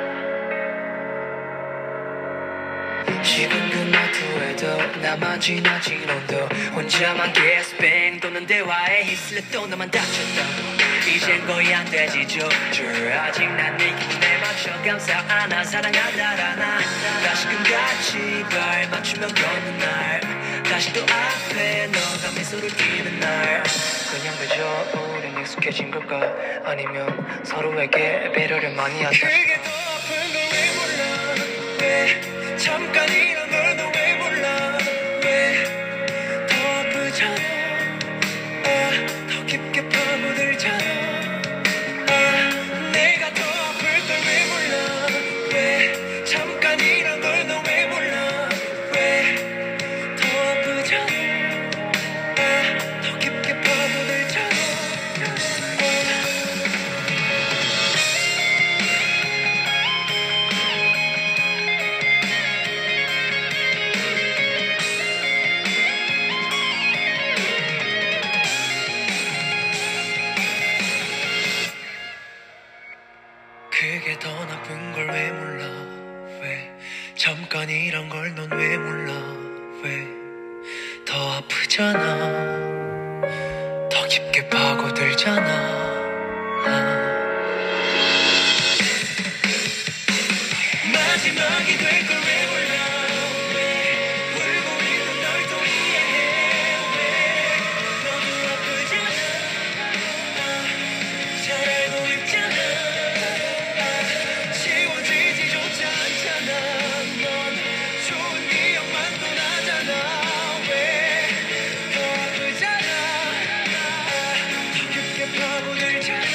시간 그 마트에도 나만 지나친 온도. 혼자만 게스뱅 도는 대화에 휩쓸려 또 너만 다쳤다고. 이젠 거의 안 되지 조절. 아직 난 네 기분에 맞춰 감싸 안아 사랑한다라 나. 다시금 같이 발 맞추며 걷는 날. 다시 또 앞에 너가 미소를 띠는 날. 그냥 그저 우린 익숙해진 걸까. 아니면 서로에게 배려를 많이 한다. 그게 더 아픈 걸 왜 몰라. 왜 잠깐이란 걸 너 왜 몰라. 왜 더 아프잖아. 아, 더 깊게 파고들잖아. 아, 내가 더 아플 걸 왜 몰라. 왜 잠깐이란 걸 너 왜 몰라. 왜 더 아프잖아. 걸 왜 몰라 왜 잠깐 이런 걸 넌 왜 몰라 왜 더 아프잖아 더 깊게 파고들잖아 마지막이 될 걸 왜 몰라 왜 울고 있는 널 또 이해해 왜 너도 아프잖아 잘 알고 있잖아 지워지지조차 않잖아 넌 좋은 기억만 또 나잖아 왜 더 아프잖아 더 깊게 파고들잖아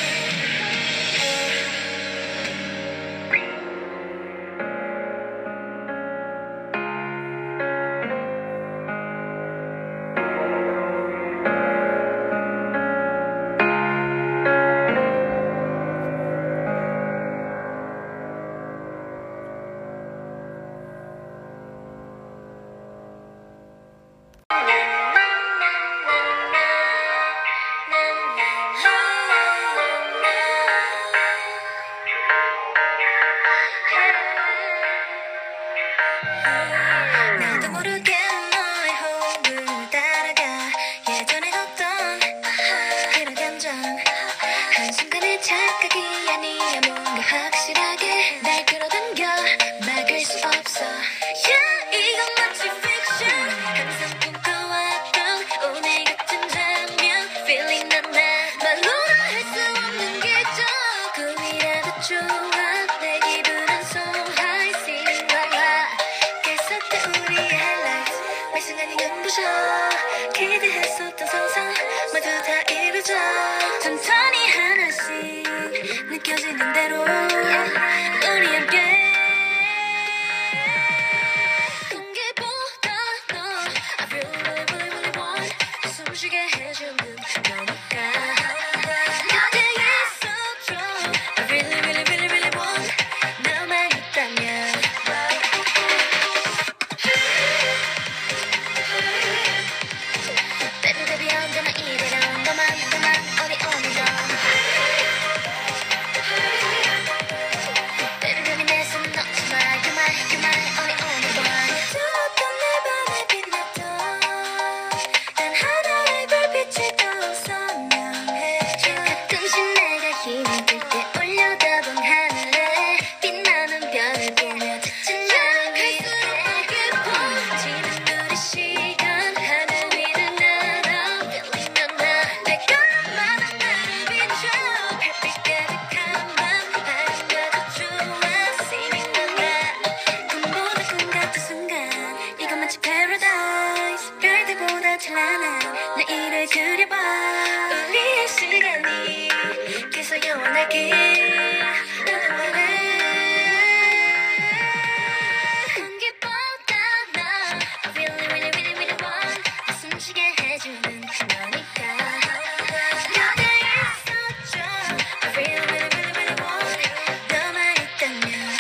나도 모르게 너의 호흡을 따라가 예전에 었던 그런 감정 한순간의 착각이 아니야 뭔가 확실하게 날 끌어당겨 막을 수 없어 Yeah 이건 마치 fiction 항상 꿈꿔왔던 오늘 같은 장면 Feeling 난 나 말로는 할 수 없는 기적 꿈이라도 좋아 내 기분은 so high Sing la la 깨었던 우리의 highlights 매 순간이 눈부셔 기대했었던 상상 모두 다 이루어져 천천히 하나씩 느껴지는 대로 우리 함께 공기보다 너 I really really really really want 숨쉬게 해주는 너니까 곁에 있어줘 I really really really really want 너만 있다면 Baby baby 언제나 이대로 너만 너만 어디 오늘도 Baby baby 내 손 놓지 마 You my you my 어디 오늘도 어두웠던 내 밤에 빛났던 단 하나의 별빛이 더 선명해져 가끔씩 내가 힘이 들 때 올려다본 하늘에 빛나는 별을 보며 지친 나를 갈수록 깊어 지는 우리 시간 하늘 위를 날아 Feeling 난 나 내가 많은 나를 비춰 별빛 가득한 밤 바람과 좋아 Singing 난 나 꿈보다 꿈 같은 순간 이건 마치 paradise 별들보다 찬란한 내일을 그려봐 우리의 시간이 계속 영원하길 나도 원해 공기보다 나 I really really really really want 숨쉬게 해주는 너니까 곁에 있어줘 I really really really really want 너만 있다면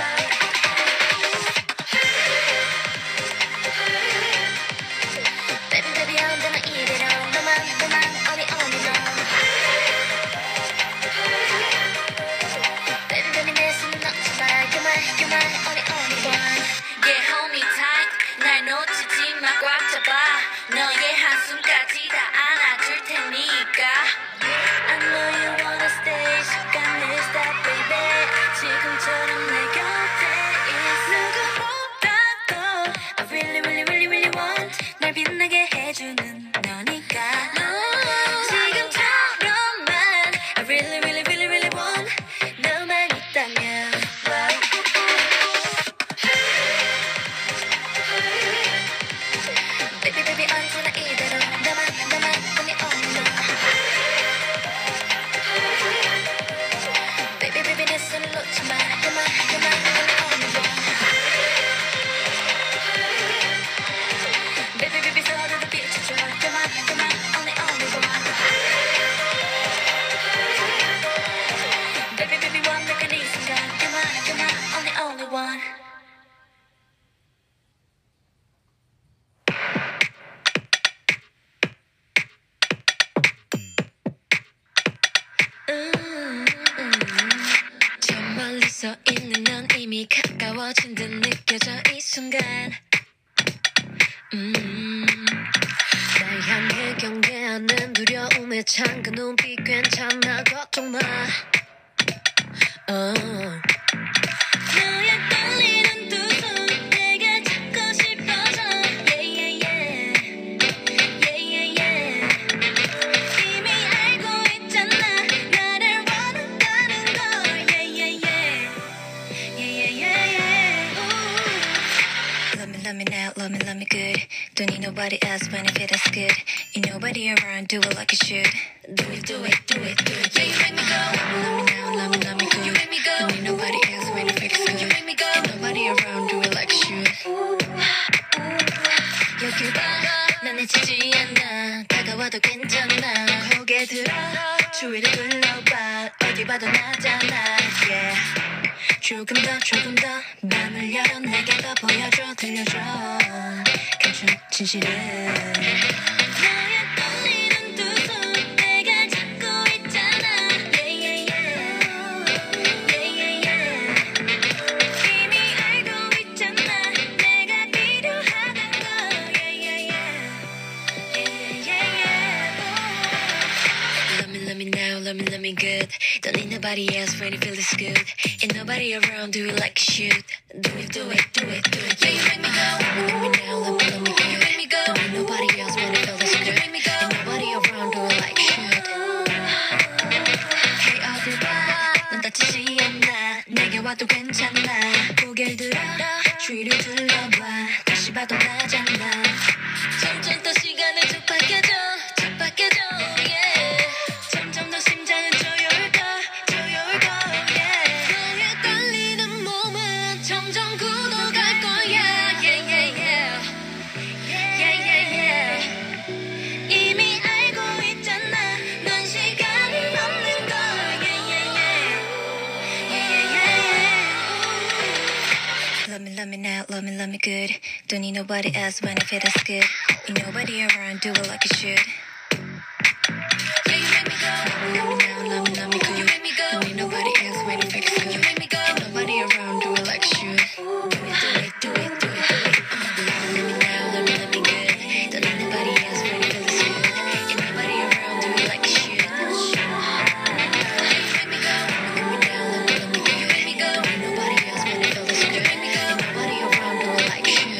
Baby baby 언제나 이대로 너만 너만 어디 오늘도 Baby baby 내 손 놓지 마 You my you my 어디 오늘도 Yeah, hold me tight. 날 놓치지 마, 꽉 잡아. 너의 한숨까지 다 안아줄 테니까. I know you wanna stay 시간을 stop baby 지금처럼 내 곁에 있어 누구보다도 I really really really really want 날 빛나게 해주는 너니까 지금처럼만 I really really really really want 너만 있다면 Baby baby 언제나 이대로 너만 너만 꿈이 오는 Baby baby 내 손을 놓지 마 You my you my only one Baby baby 서로를 비춰줘 You my you my only only one Baby baby 완벽한 이 순간 You my you my only only one 음, 음. 저 멀리 서 있는 넌 넌 이미 가까워진 듯 느껴져 이 순간 음. 날 향해 경계하는 두려움에 찬 그 눈빛 괜찮아 걱정 마 uh. 너의 떨리는 두 손 내가 잡고 싶어져 yeah, yeah, yeah. Yeah, yeah, yeah. 이미 알고 있잖아 나를 원한다는 걸 yeah, yeah, yeah. Yeah, yeah, yeah. Ooh. Love me, love me now, love me, love me good. Don't need nobody else when I feel that's good. Ain't nobody around, do it like you should. Do it, do it, do it, do it. Yeah, you make me go. Love me now, love me, love me good. You make me go. Don't need nobody else when I feel that's good. You make me go. Ain't nobody around, do it like you should. 여길 봐, 난 해치지 않아. 다가와도 괜찮아. 고개 들어, 주위를 둘러봐. 어디 봐도 나잖아. Yeah. 조금 더, 조금 더 맘을 열어 내게 더 보여줘, 들려줘. 감춘 진실은 너의 떨리는 두 손 내가 잡고 있잖아 yeah, yeah, yeah. Yeah, yeah, yeah. 이미 알고 있잖아 내가 필요하단 걸 yeah, yeah, yeah. Yeah, yeah, yeah. Love me, love me now, love me, love me good. Don't need nobody else when you feel this good. Ain't nobody around, do it like you should. Do it, do it, do it, do it. Yeah, you make me go. Love me now, love me, love me good. You make me go. Don't need nobody else when you feel this good. You make me go. Ain't nobody around, do it like you should. Hey, 어딜 봐, 넌 다치지 않아. 내게 와도 괜찮아. 고개를 들어, 주위를 둘러봐. 다시 봐도 나잖아. 점점 더 시간을 촉박해져, 촉박해져, yeah. 점점 더 심장은 조여올까, 조여올까, yeah. 너의 떨리는 몸은 점점 굳어갈 거야, yeah, yeah, yeah. Yeah, yeah, yeah. 이미 알고 있잖아, 넌 시간이 없는 걸, yeah, yeah, yeah. Yeah, yeah, yeah. Love me, love me now, love me, love me good. Don't need nobody else when I feel that's good. Ain't nobody around, do it like you should. Yeah, you make me go. Love me now, love me, love me good. You make me go. Don't need nobody else when I feel that's good. You make me go. Ain't nobody around, do it like you should. Do it, do it, do it, do it, do it. Love me now, love me, love me good. Don't need nobody else when I feel that's good. Ain't nobody around, do it like you should. Yeah, you make me go. Love me now, love me, love me good. You make me go. Don't need nobody else when I feel that's good. You make me go. Ain't nobody around, do it like you should.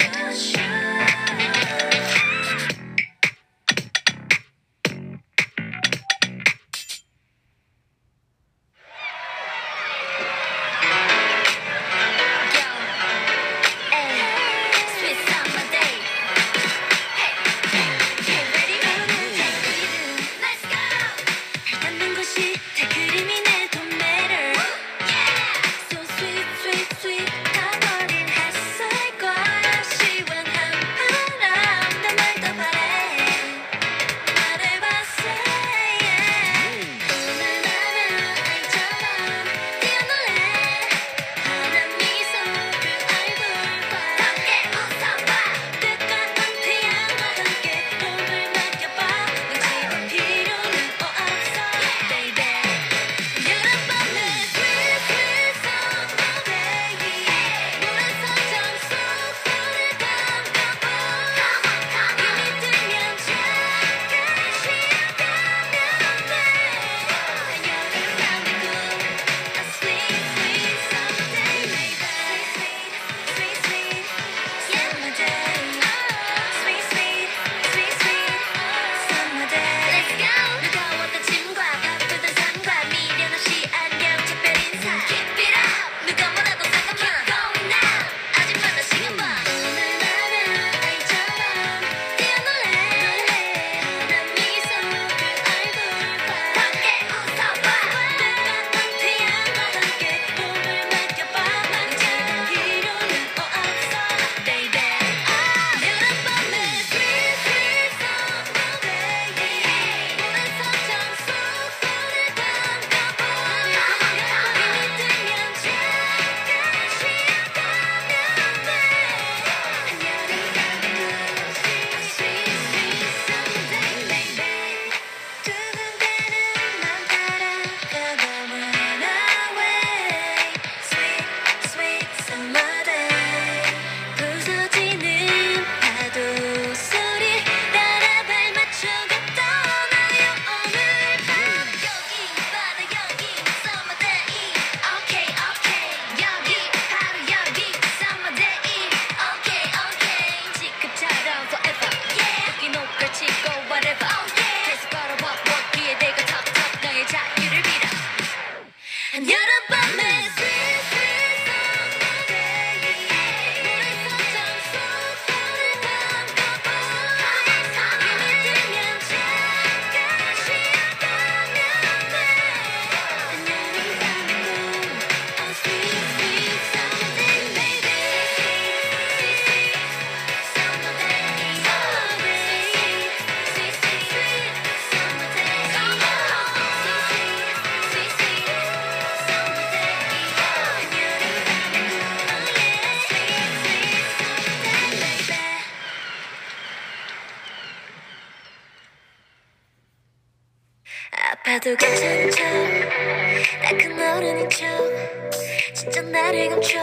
나도 괜찮은 척 나 큰 어른인 척 진짜 나를 감춰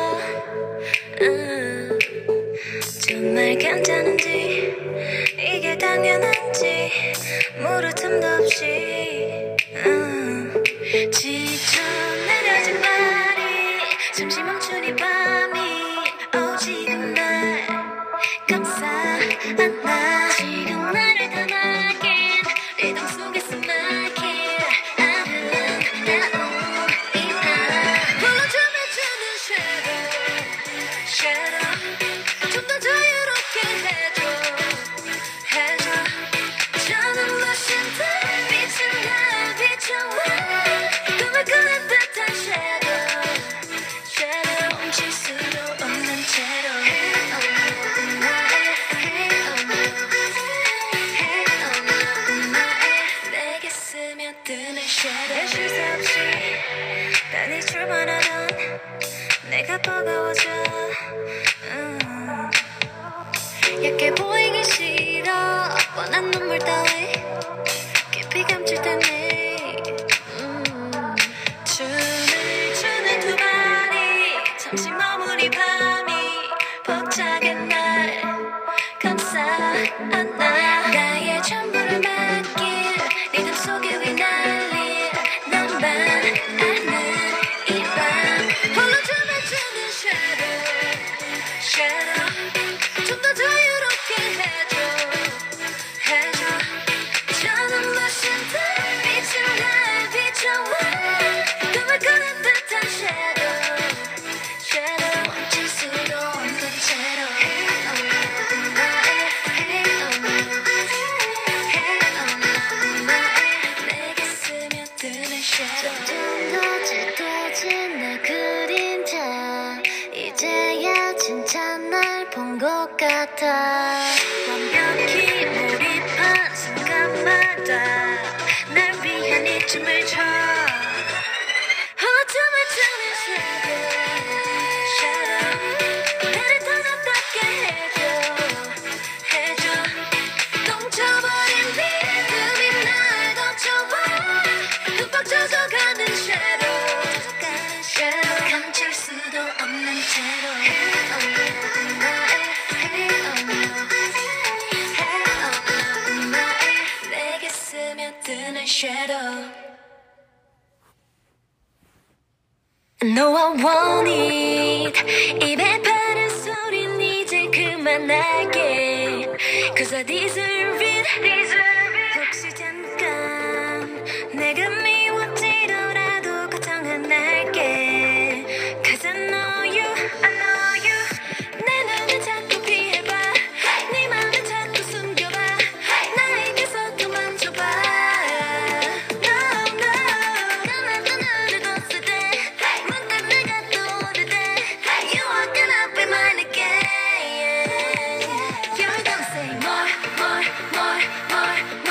음. 정말 괜찮은지 이게 당연한지 물을 틈도 없이 음. 지쳐 내려진 말이 잠시 멈춘 이 밤이 오지는 날 감싸 안아 지금 나를 담아긴 리듬 속에서 막힌 아름다운 이밤 불러주면 주는 shadow shadow 좀 더 자유롭게 해줘 해줘 저는 멋진 달빛은 날 비춰와 꿈을 꾸는 듯한 shadow shadow 훔칠 수도 없는 채로 내게 스며드는 shadow 내 쉴 새 없이 빨리 출발하던 내가 버거워져 음. 얇게 보이기 싫어 뻔한 눈물 따위 깊이 감출 테니 음. 춤을 추는 두 발이 잠시 머문 이 밤이 벅차게 날 감싸 안아 나의 전부를 맡길 리듬 속에 휘날릴 너만 아는 이 밤 홀로 춤을 추는 shadow shadow 좀 더 자유롭게 해줘 해줘 저는 멋진 달빛은 날 비춰와 꿈을 꾸는 듯한 shadow shadow 멈출 수도 없는 채로 내게 스며드는 shadow 점점 노릇해진 내 그림자 이제야 진짜 날 본 것 같아 완벽히 몰입한 순간마다 날 위한 이 춤을 춰 홀로 춤을 추는 shadow shadow 나를 더 가깝게 해줘 해줘 똥쳐버린 리듬이 날 덮쳐와 흠뻑 젖어가는 shadow shadow 감출 수도 없는 채로 내게 스며드는 shadow No I want it 입에 바른 소린 이제 그만할게 Cause I deserve it 혹시 잠깐 내가 미워지더라도 걱정 안 할게 Cause I know you I know you 내 눈을 자꾸 피해봐 네 맘을 자꾸 숨겨봐 나에게서 또 만져봐 No no 까맣던 하늘 뒀을 때 문득 내가 떠오를 때 You are gonna be mine again You're gonna say more more more more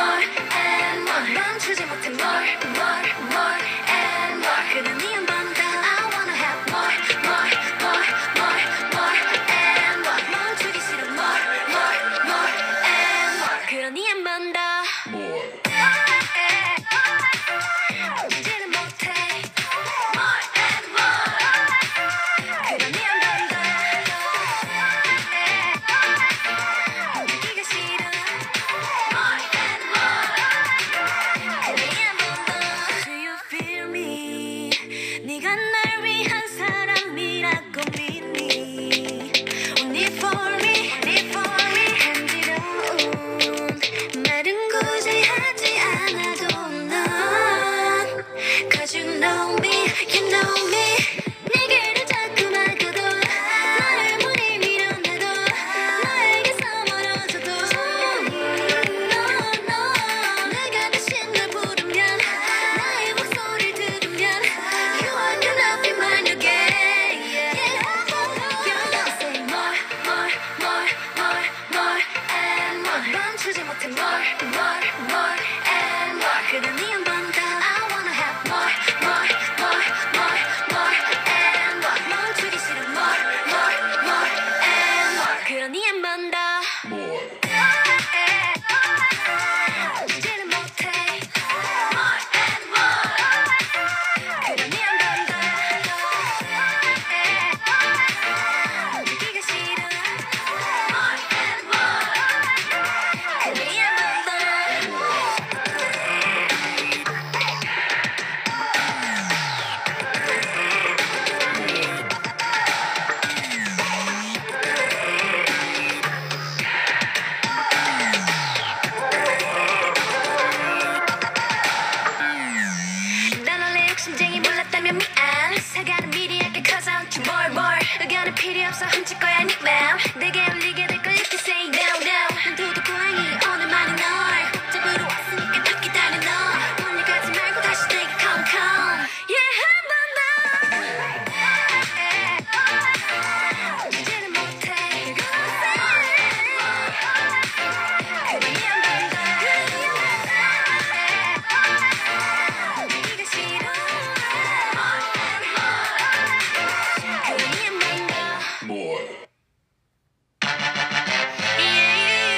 미칠 거야 네 맘 내게 울리게 될 걸 이렇게 say no no 난 도둑 고양이 오늘만은 널 잡으러 왔으니까 더 기다려 너 멀리 가지 말고 다시 내게 come come yeah 한 번 더 주지를 못해 그만이 한 번 더 내가 싫어 그만이 한 번 더 More. yeah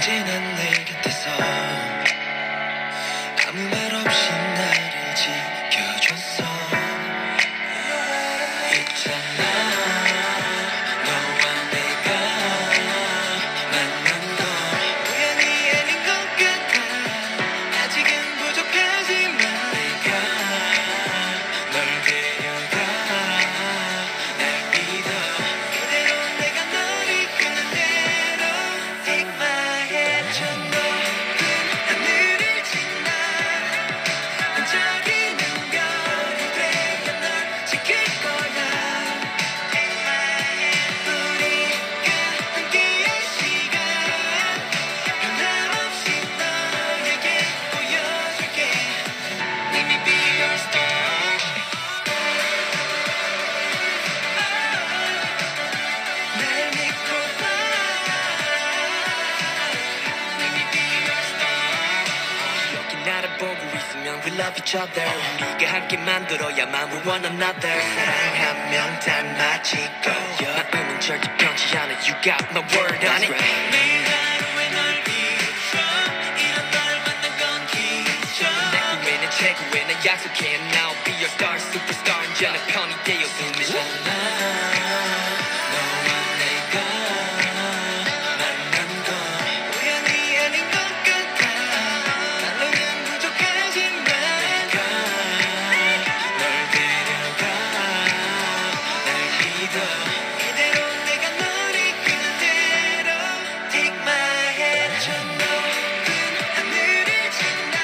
언제나 내 곁에서 아무 말 없이 나를 지켜줬어. 있잖아 너와 내가 만난 건 우연이 아닌 것 같아. 아직은 부족하지만 내가 널 데려가 날 믿어. 그대로 내가 널 이끄는 대로 Take my hand. 저 높은 하늘을 지나 반짝이는 별이 되어 널 지킬 거야. Take my hand. 우리가 함께한 시간 변함없이 너에게 보여줄게. Let me be your star. 날 믿고 fly. Let me be your star. 여기 나를 보고 있으면 we love each other. 우리가 함께 만들어야만 we one another. 사랑하면 다 마치고 마음은 절대 변치 않아. You got my word on it. 매일 하루에 널 비춰 이런 널 만난 건 기적. 내 꿈에 내 최고의 난 약속해. And I'll be your star superstar. 이제 내 편이 되어주는 너와 내가 만난 건 우연이 아닌 것 같아. 나로는 부족하지만 내가 널 데려가 날 믿어. 이대로 내가 널 이끄는 대로 Take my hand. 저 높은 하늘을 지나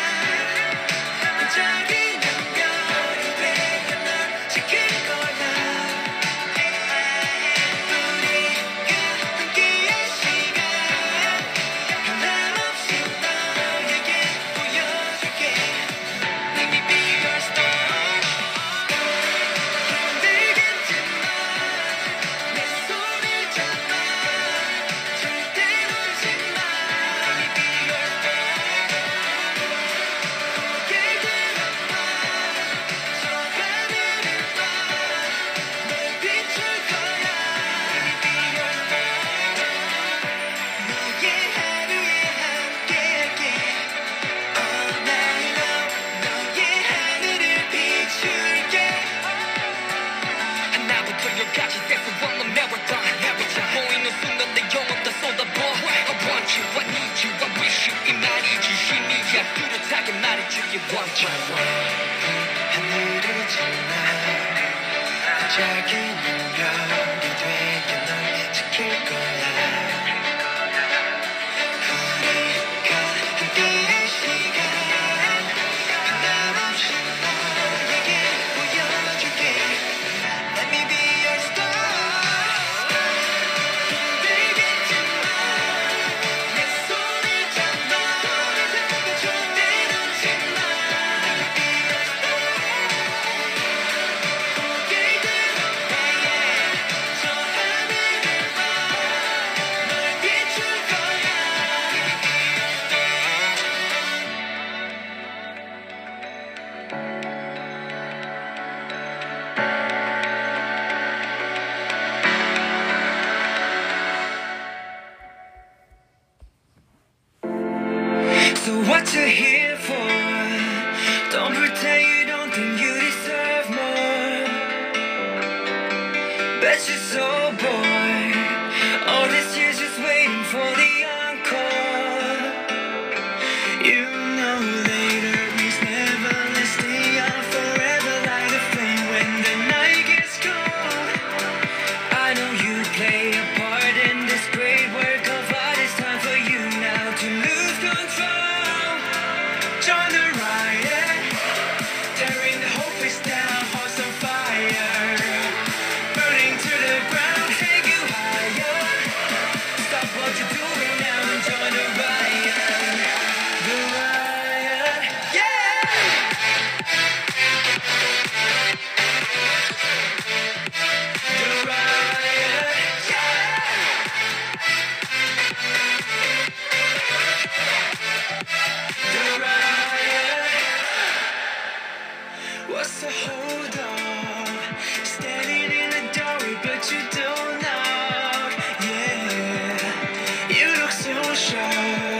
반짝이는 별이 되어 널 지킬 거야. Take my hand. 우리가 함께한 시간 변함없이 너에게 보여줄게. Let me be your star. 힘들겠지만 내 손을 잡아 절대 놓지 마. Let me be your star. 고개 들어봐 저 하늘을 봐. 널 비출 거야. Let me be your star. 너의 하루에 함께할게. All night long 너의 하늘을 비출게. 하나부터 열까지 that's the one marathon. 빛이 보이는 순간 내 영혼 다 쏟아부어. I want you, I need you, I wish you. 이 말이 진심이야. 뚜렷하게 말해줄게. Want you. 하늘을 지나 반짝이는 별이 되어 널 지킬 거야. 우리가 함께한 시간 변함없이 너에게 보여줄게. Let me be your star. 힘들겠지만 내 손을 잡아 절대 놓지 마. Let me be your star. 고개 들어봐 저 하늘을 봐. 널 비출 거야. Let me be your star. So what you here for? Don't pretend you don't think you deserve more. Bet you're so bored. All this years just waiting for the encore. You know later is never. Let's stay on forever like a flame when the night gets cold. I know you play a part in this great work of art. It's time for you now to lose control. Join the riot, tearing the whole place down, hearts on fire, burning to the ground, take you higher. Stop what you're doing now and join the riot. The riot, yeah. The riot, yeah. The riot. What's the hold up? Standing in the doorway, but you don't knock. Yeah, you look so sharp.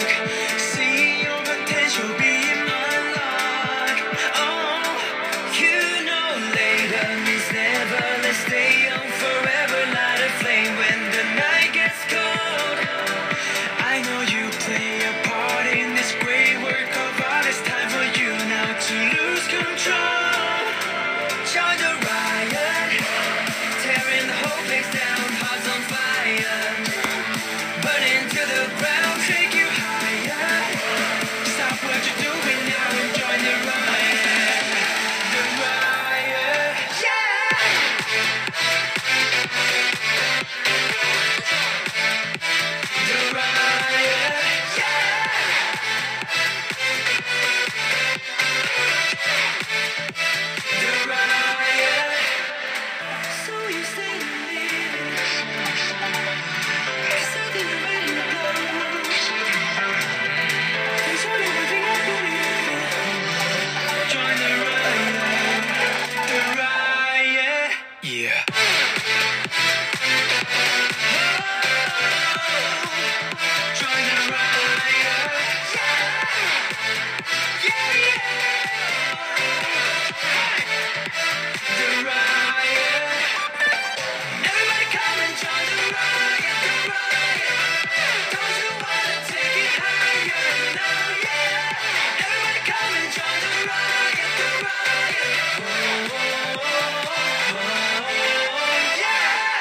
to the ground, take you higher. Stop what you're doing now and join the riot. The riot, yeah. The riot, yeah. The riot. So you say to me, so did you let me go? There's only one thing I believe. Join the riot, the riot, yeah. Join the riot, yeah, yeah, yeah. The riot. Everybody come and join the riot, the riot. Don't you wanna take it higher now, yeah? Everybody come and join the riot, the riot. Oh, oh, oh, oh, yeah.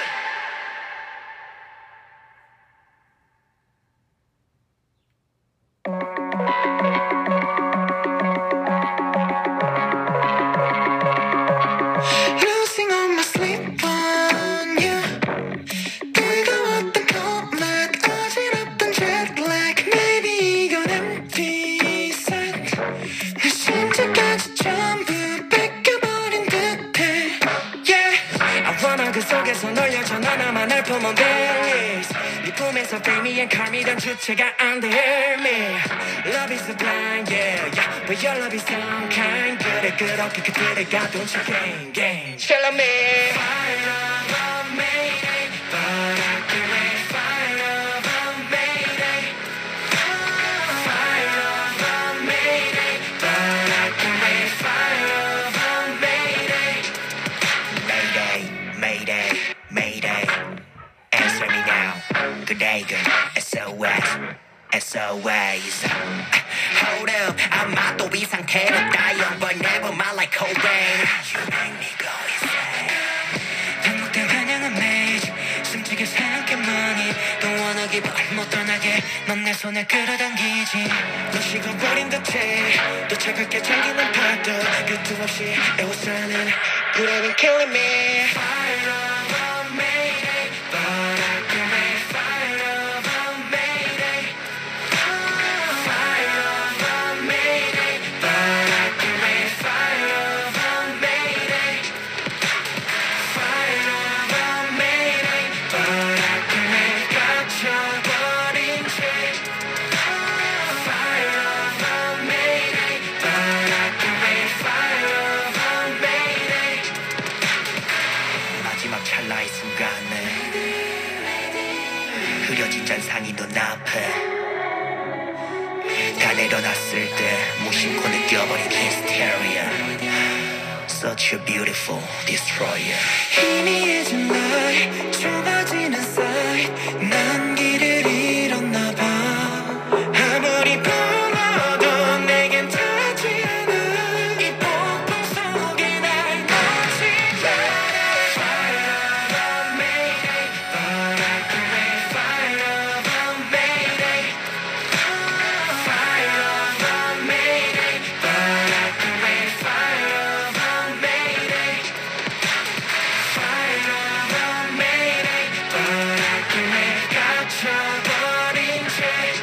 Losing all my sleep on you. 뜨거웠던 cold night, 어지럽던 jet lag. Maybe 이건 empty set. 내 심장까지 전부 뺏겨버린 듯해. Yeah. I wanna 그 속에서 놀려줘 하나만 날 품은 bliss. 네 품에서 free me and calm me 던 주체가 안 돼 hear me. Love is blind, yeah, yeah. But your love is some kind. 그래 그렇게 그들의 가둔 척 game, game. Tell me. Fire of a mayday, but I can wait. Fire of a mayday. Fire of a mayday, but I can wait. Fire of a mayday. Mayday, mayday, mayday. Answer me now. 그대 그 S O S, S O S. Hold up, 아마도 이 상태로 die but never mind like Cobain. You make me go insane. 반복된 환영은 매일 숨지게 생각해 money. Don't wanna give up 못 떠나게 넌 내 손을 끌어당기지. 너 식어버린 듯해 또 차갑게 잠기는 파도 끝도 없이 애워싸는 불안은 killing me. Fire of a mayday, but I can wait. Fire of a mayday. Fire of a mayday, but I can wait. Fire of a mayday. Fire of a mayday, but I can wait. 갇혀버린 채. Fire of a mayday, but I can wait. Fire of a mayday. 마지막 찰나의 순간에 흐려진 잔상이 눈앞에 다 내려놨을 때 무심코 느껴버린 hysteria. Such a beautiful destroyer. 희미해진 날 좁아지는 사이 난 길을 잃었나봐. 아무리 불러도 내겐 닿지 않아. 이 폭풍 속에 날 놓지 않아. Fire of a mayday, but I can wait. Fire of a mayday. Fire of a mayday, but I can wait. Fire of a mayday. Fire of a mayday, but I can wait. 갇혀버린 채.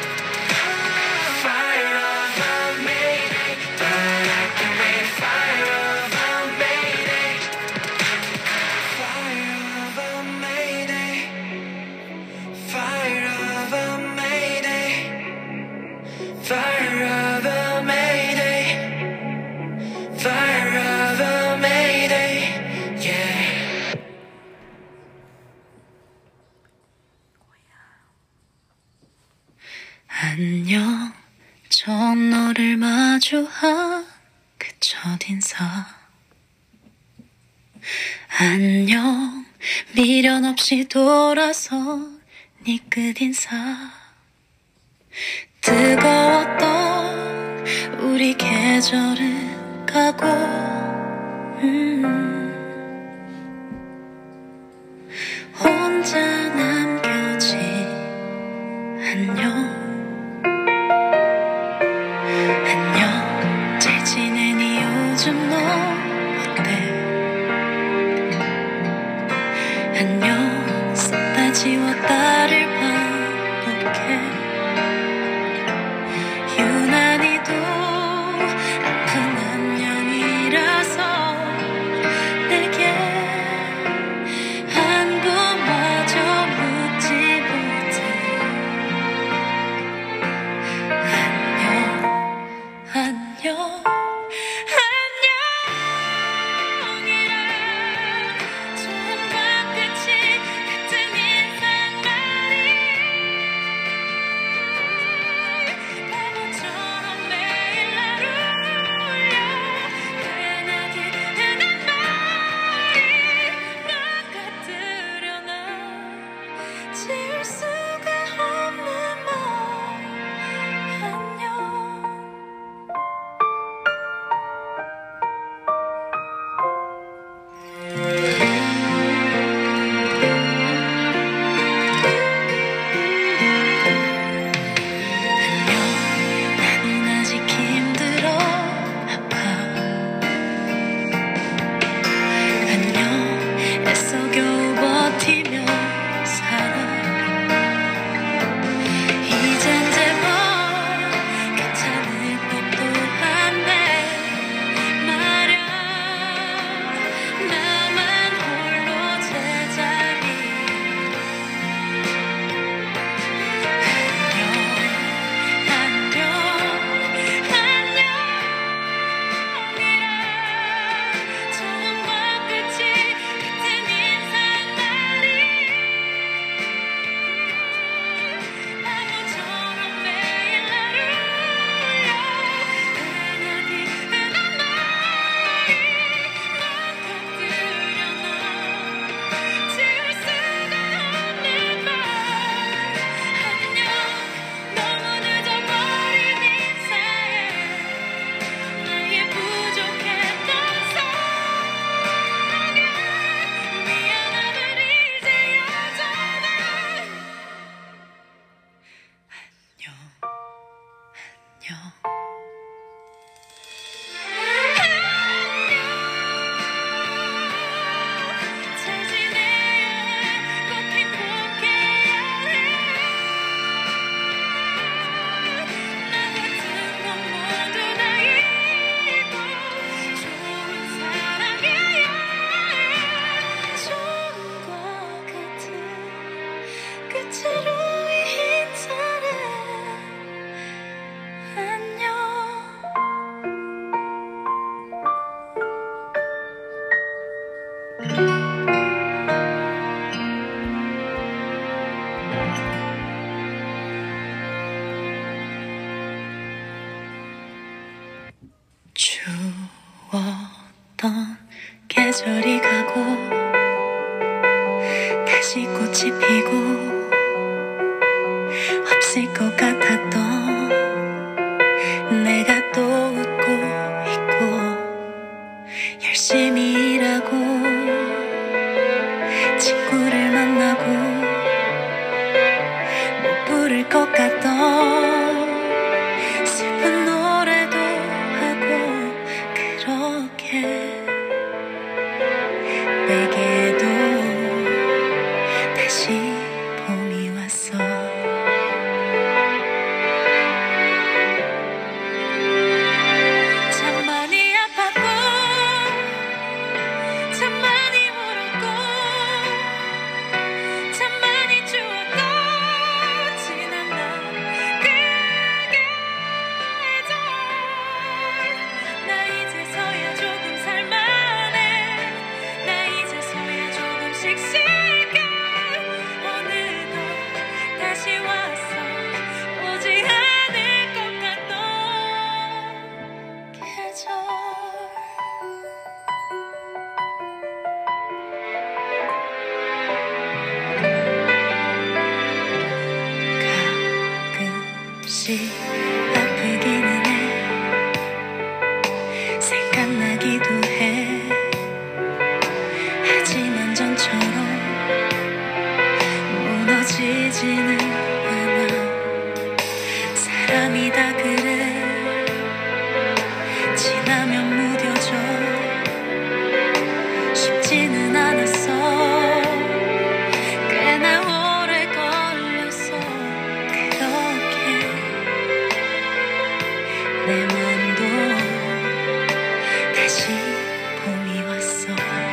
Fire of a mayday, but I can wait. Fire of a mayday. Fire of a mayday. Fire of a mayday. Fire of a mayday. Fire of a mayday. Yeah. 안녕 처음 너를 마주한 그 첫인사 안녕 미련 없이 돌아서 네 끝인사 뜨거웠던 우리 계절은 가고 음. 혼자 남겨진 한 안녕 잘 지내니 요즘 너 어때 안녕 쏟다 지웠다를 반복해 유난히도 아픈 안녕이라서 내게 한 번마저 묻지 못해 안녕 안녕 지울 수가 없는 말 안녕 안녕 나는 아직 힘들어 아파 안녕 애써 겨우 버티며 살아 이젠 제법 괜찮을 법도 한데 말야 나만 홀로 제자리 안녕 안녕 안녕이라 처음과 끝이 같은 인사말이 바보처럼 매일 나를 울려 흔하디 흔한 말이 넌 곁들여 놔 지울 수가 없는 말 안녕 너무 늦어버린 인사에 나의 부족했던 사랑에 미안함을 이제야 전해 안녕 안녕 잘 지내야 해 꼭 행복해야 해나 같은 건 모두 다 잊고 좋은 사랑이야 해 처음과 같은 끝으로 이 인사를 안녕 추웠던 계절이 가고 다시 꽃이 피고 없을 것 같았던 내가 또 웃고 있고 열심히 일하고 친구를 만나고 못 부를 것 같던 슬픈 노래도 하고 그렇게 내게도 다시 봄이 왔어 참 많이 아팠고 참 많이 울었고 참 많이 추웠던 지난 날 그 계절 나 이제서야 조금 살만해 나 이제서야 조금 씩씩해 어느덧 다시 왔어 오지 않을 것 같던 계절 가끔씩 아프기는 해 생각나기도 해 하지만 전처럼 무너지지는 않아 사람이 다 그래 지나면 무뎌져 쉽지는 않았어 꽤나 오래 걸렸어 그렇게 내 맘도 다시 봄이 왔어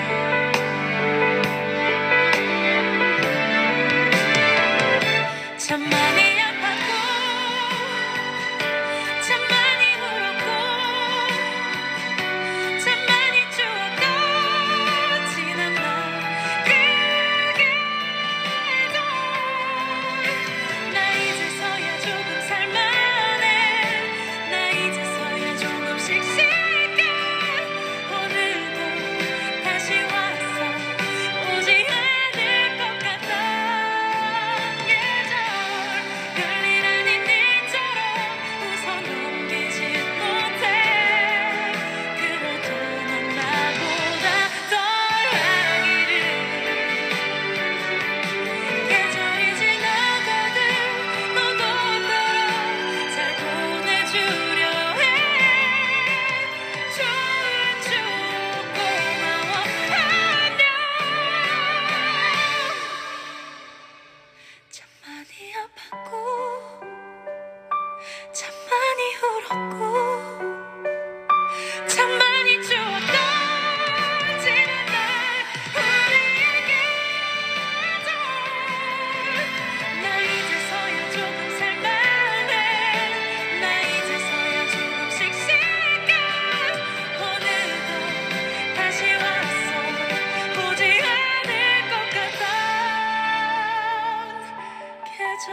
참 많이 아팠고 참 많이 울었고 참 많이 추웠던 지난 날 그게도 나 이제서야 조금 살만해 나 이제서야 조금씩 시간 오늘도 다시 왔어 오지 않을 것 같아 예전 별일 아닌 일처럼 웃어 넘기지 못해 그래도 넌 나보다 덜 하기를 계절이 지나가듯 너도 너로 잘 보내주려 해 좋은 추억 고마워 안녕 참 많이 아팠고 참 많이 울었고 참 많이 추웠던 지난 날 우리에게도 나 이제서야 조금 살만해 나 이제서야 조금씩 시간 오늘도 다시 왔어 오지 않을 것 같던 계절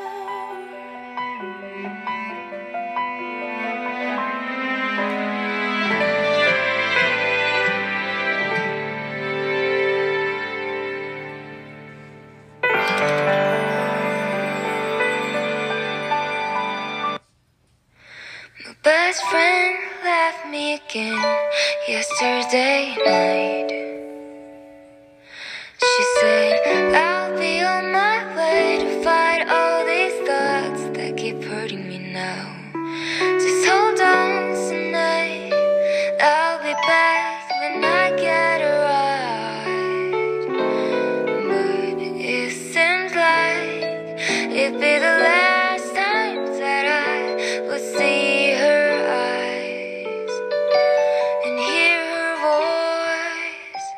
My best friend left me again yesterday night. She said, I'll be on my way to fight all these thoughts that keep hurting me now. Just hold on tonight, I'll be back when I get it right. But it seems like it'd be the last time that I would see her eyes and hear her voice.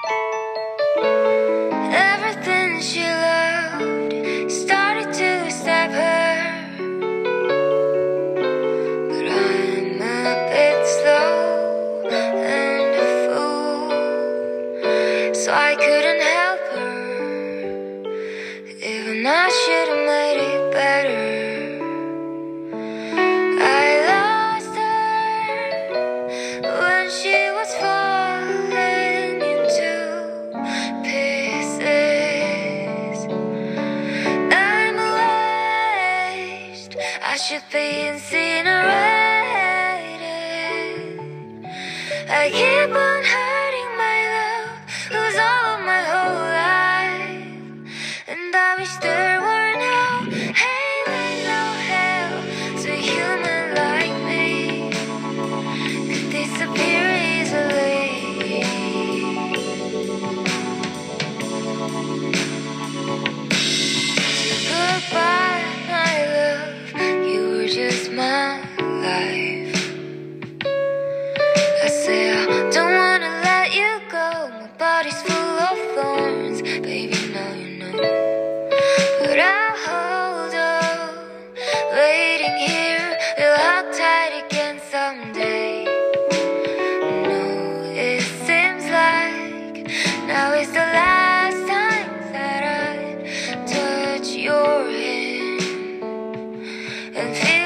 Everything she loved started to stab her, but I'm a bit slow and a fool, so I couldn't help her. Even I should have made it better. I lost her when she was falling into pieces. I'm erased, I should be incinerated. I keep on hurting my love, who's all of my whole life. And I wish there were no heaven, no hell, so a human like me could disappear easily. Goodbye, my love, you were just my life. I say I don't wanna let you go, my body's full of thorns, baby, now you know. But I'll hold on, waiting here, we'll hug tight again someday. No, it seems like now is the last time that I touch your hand and feel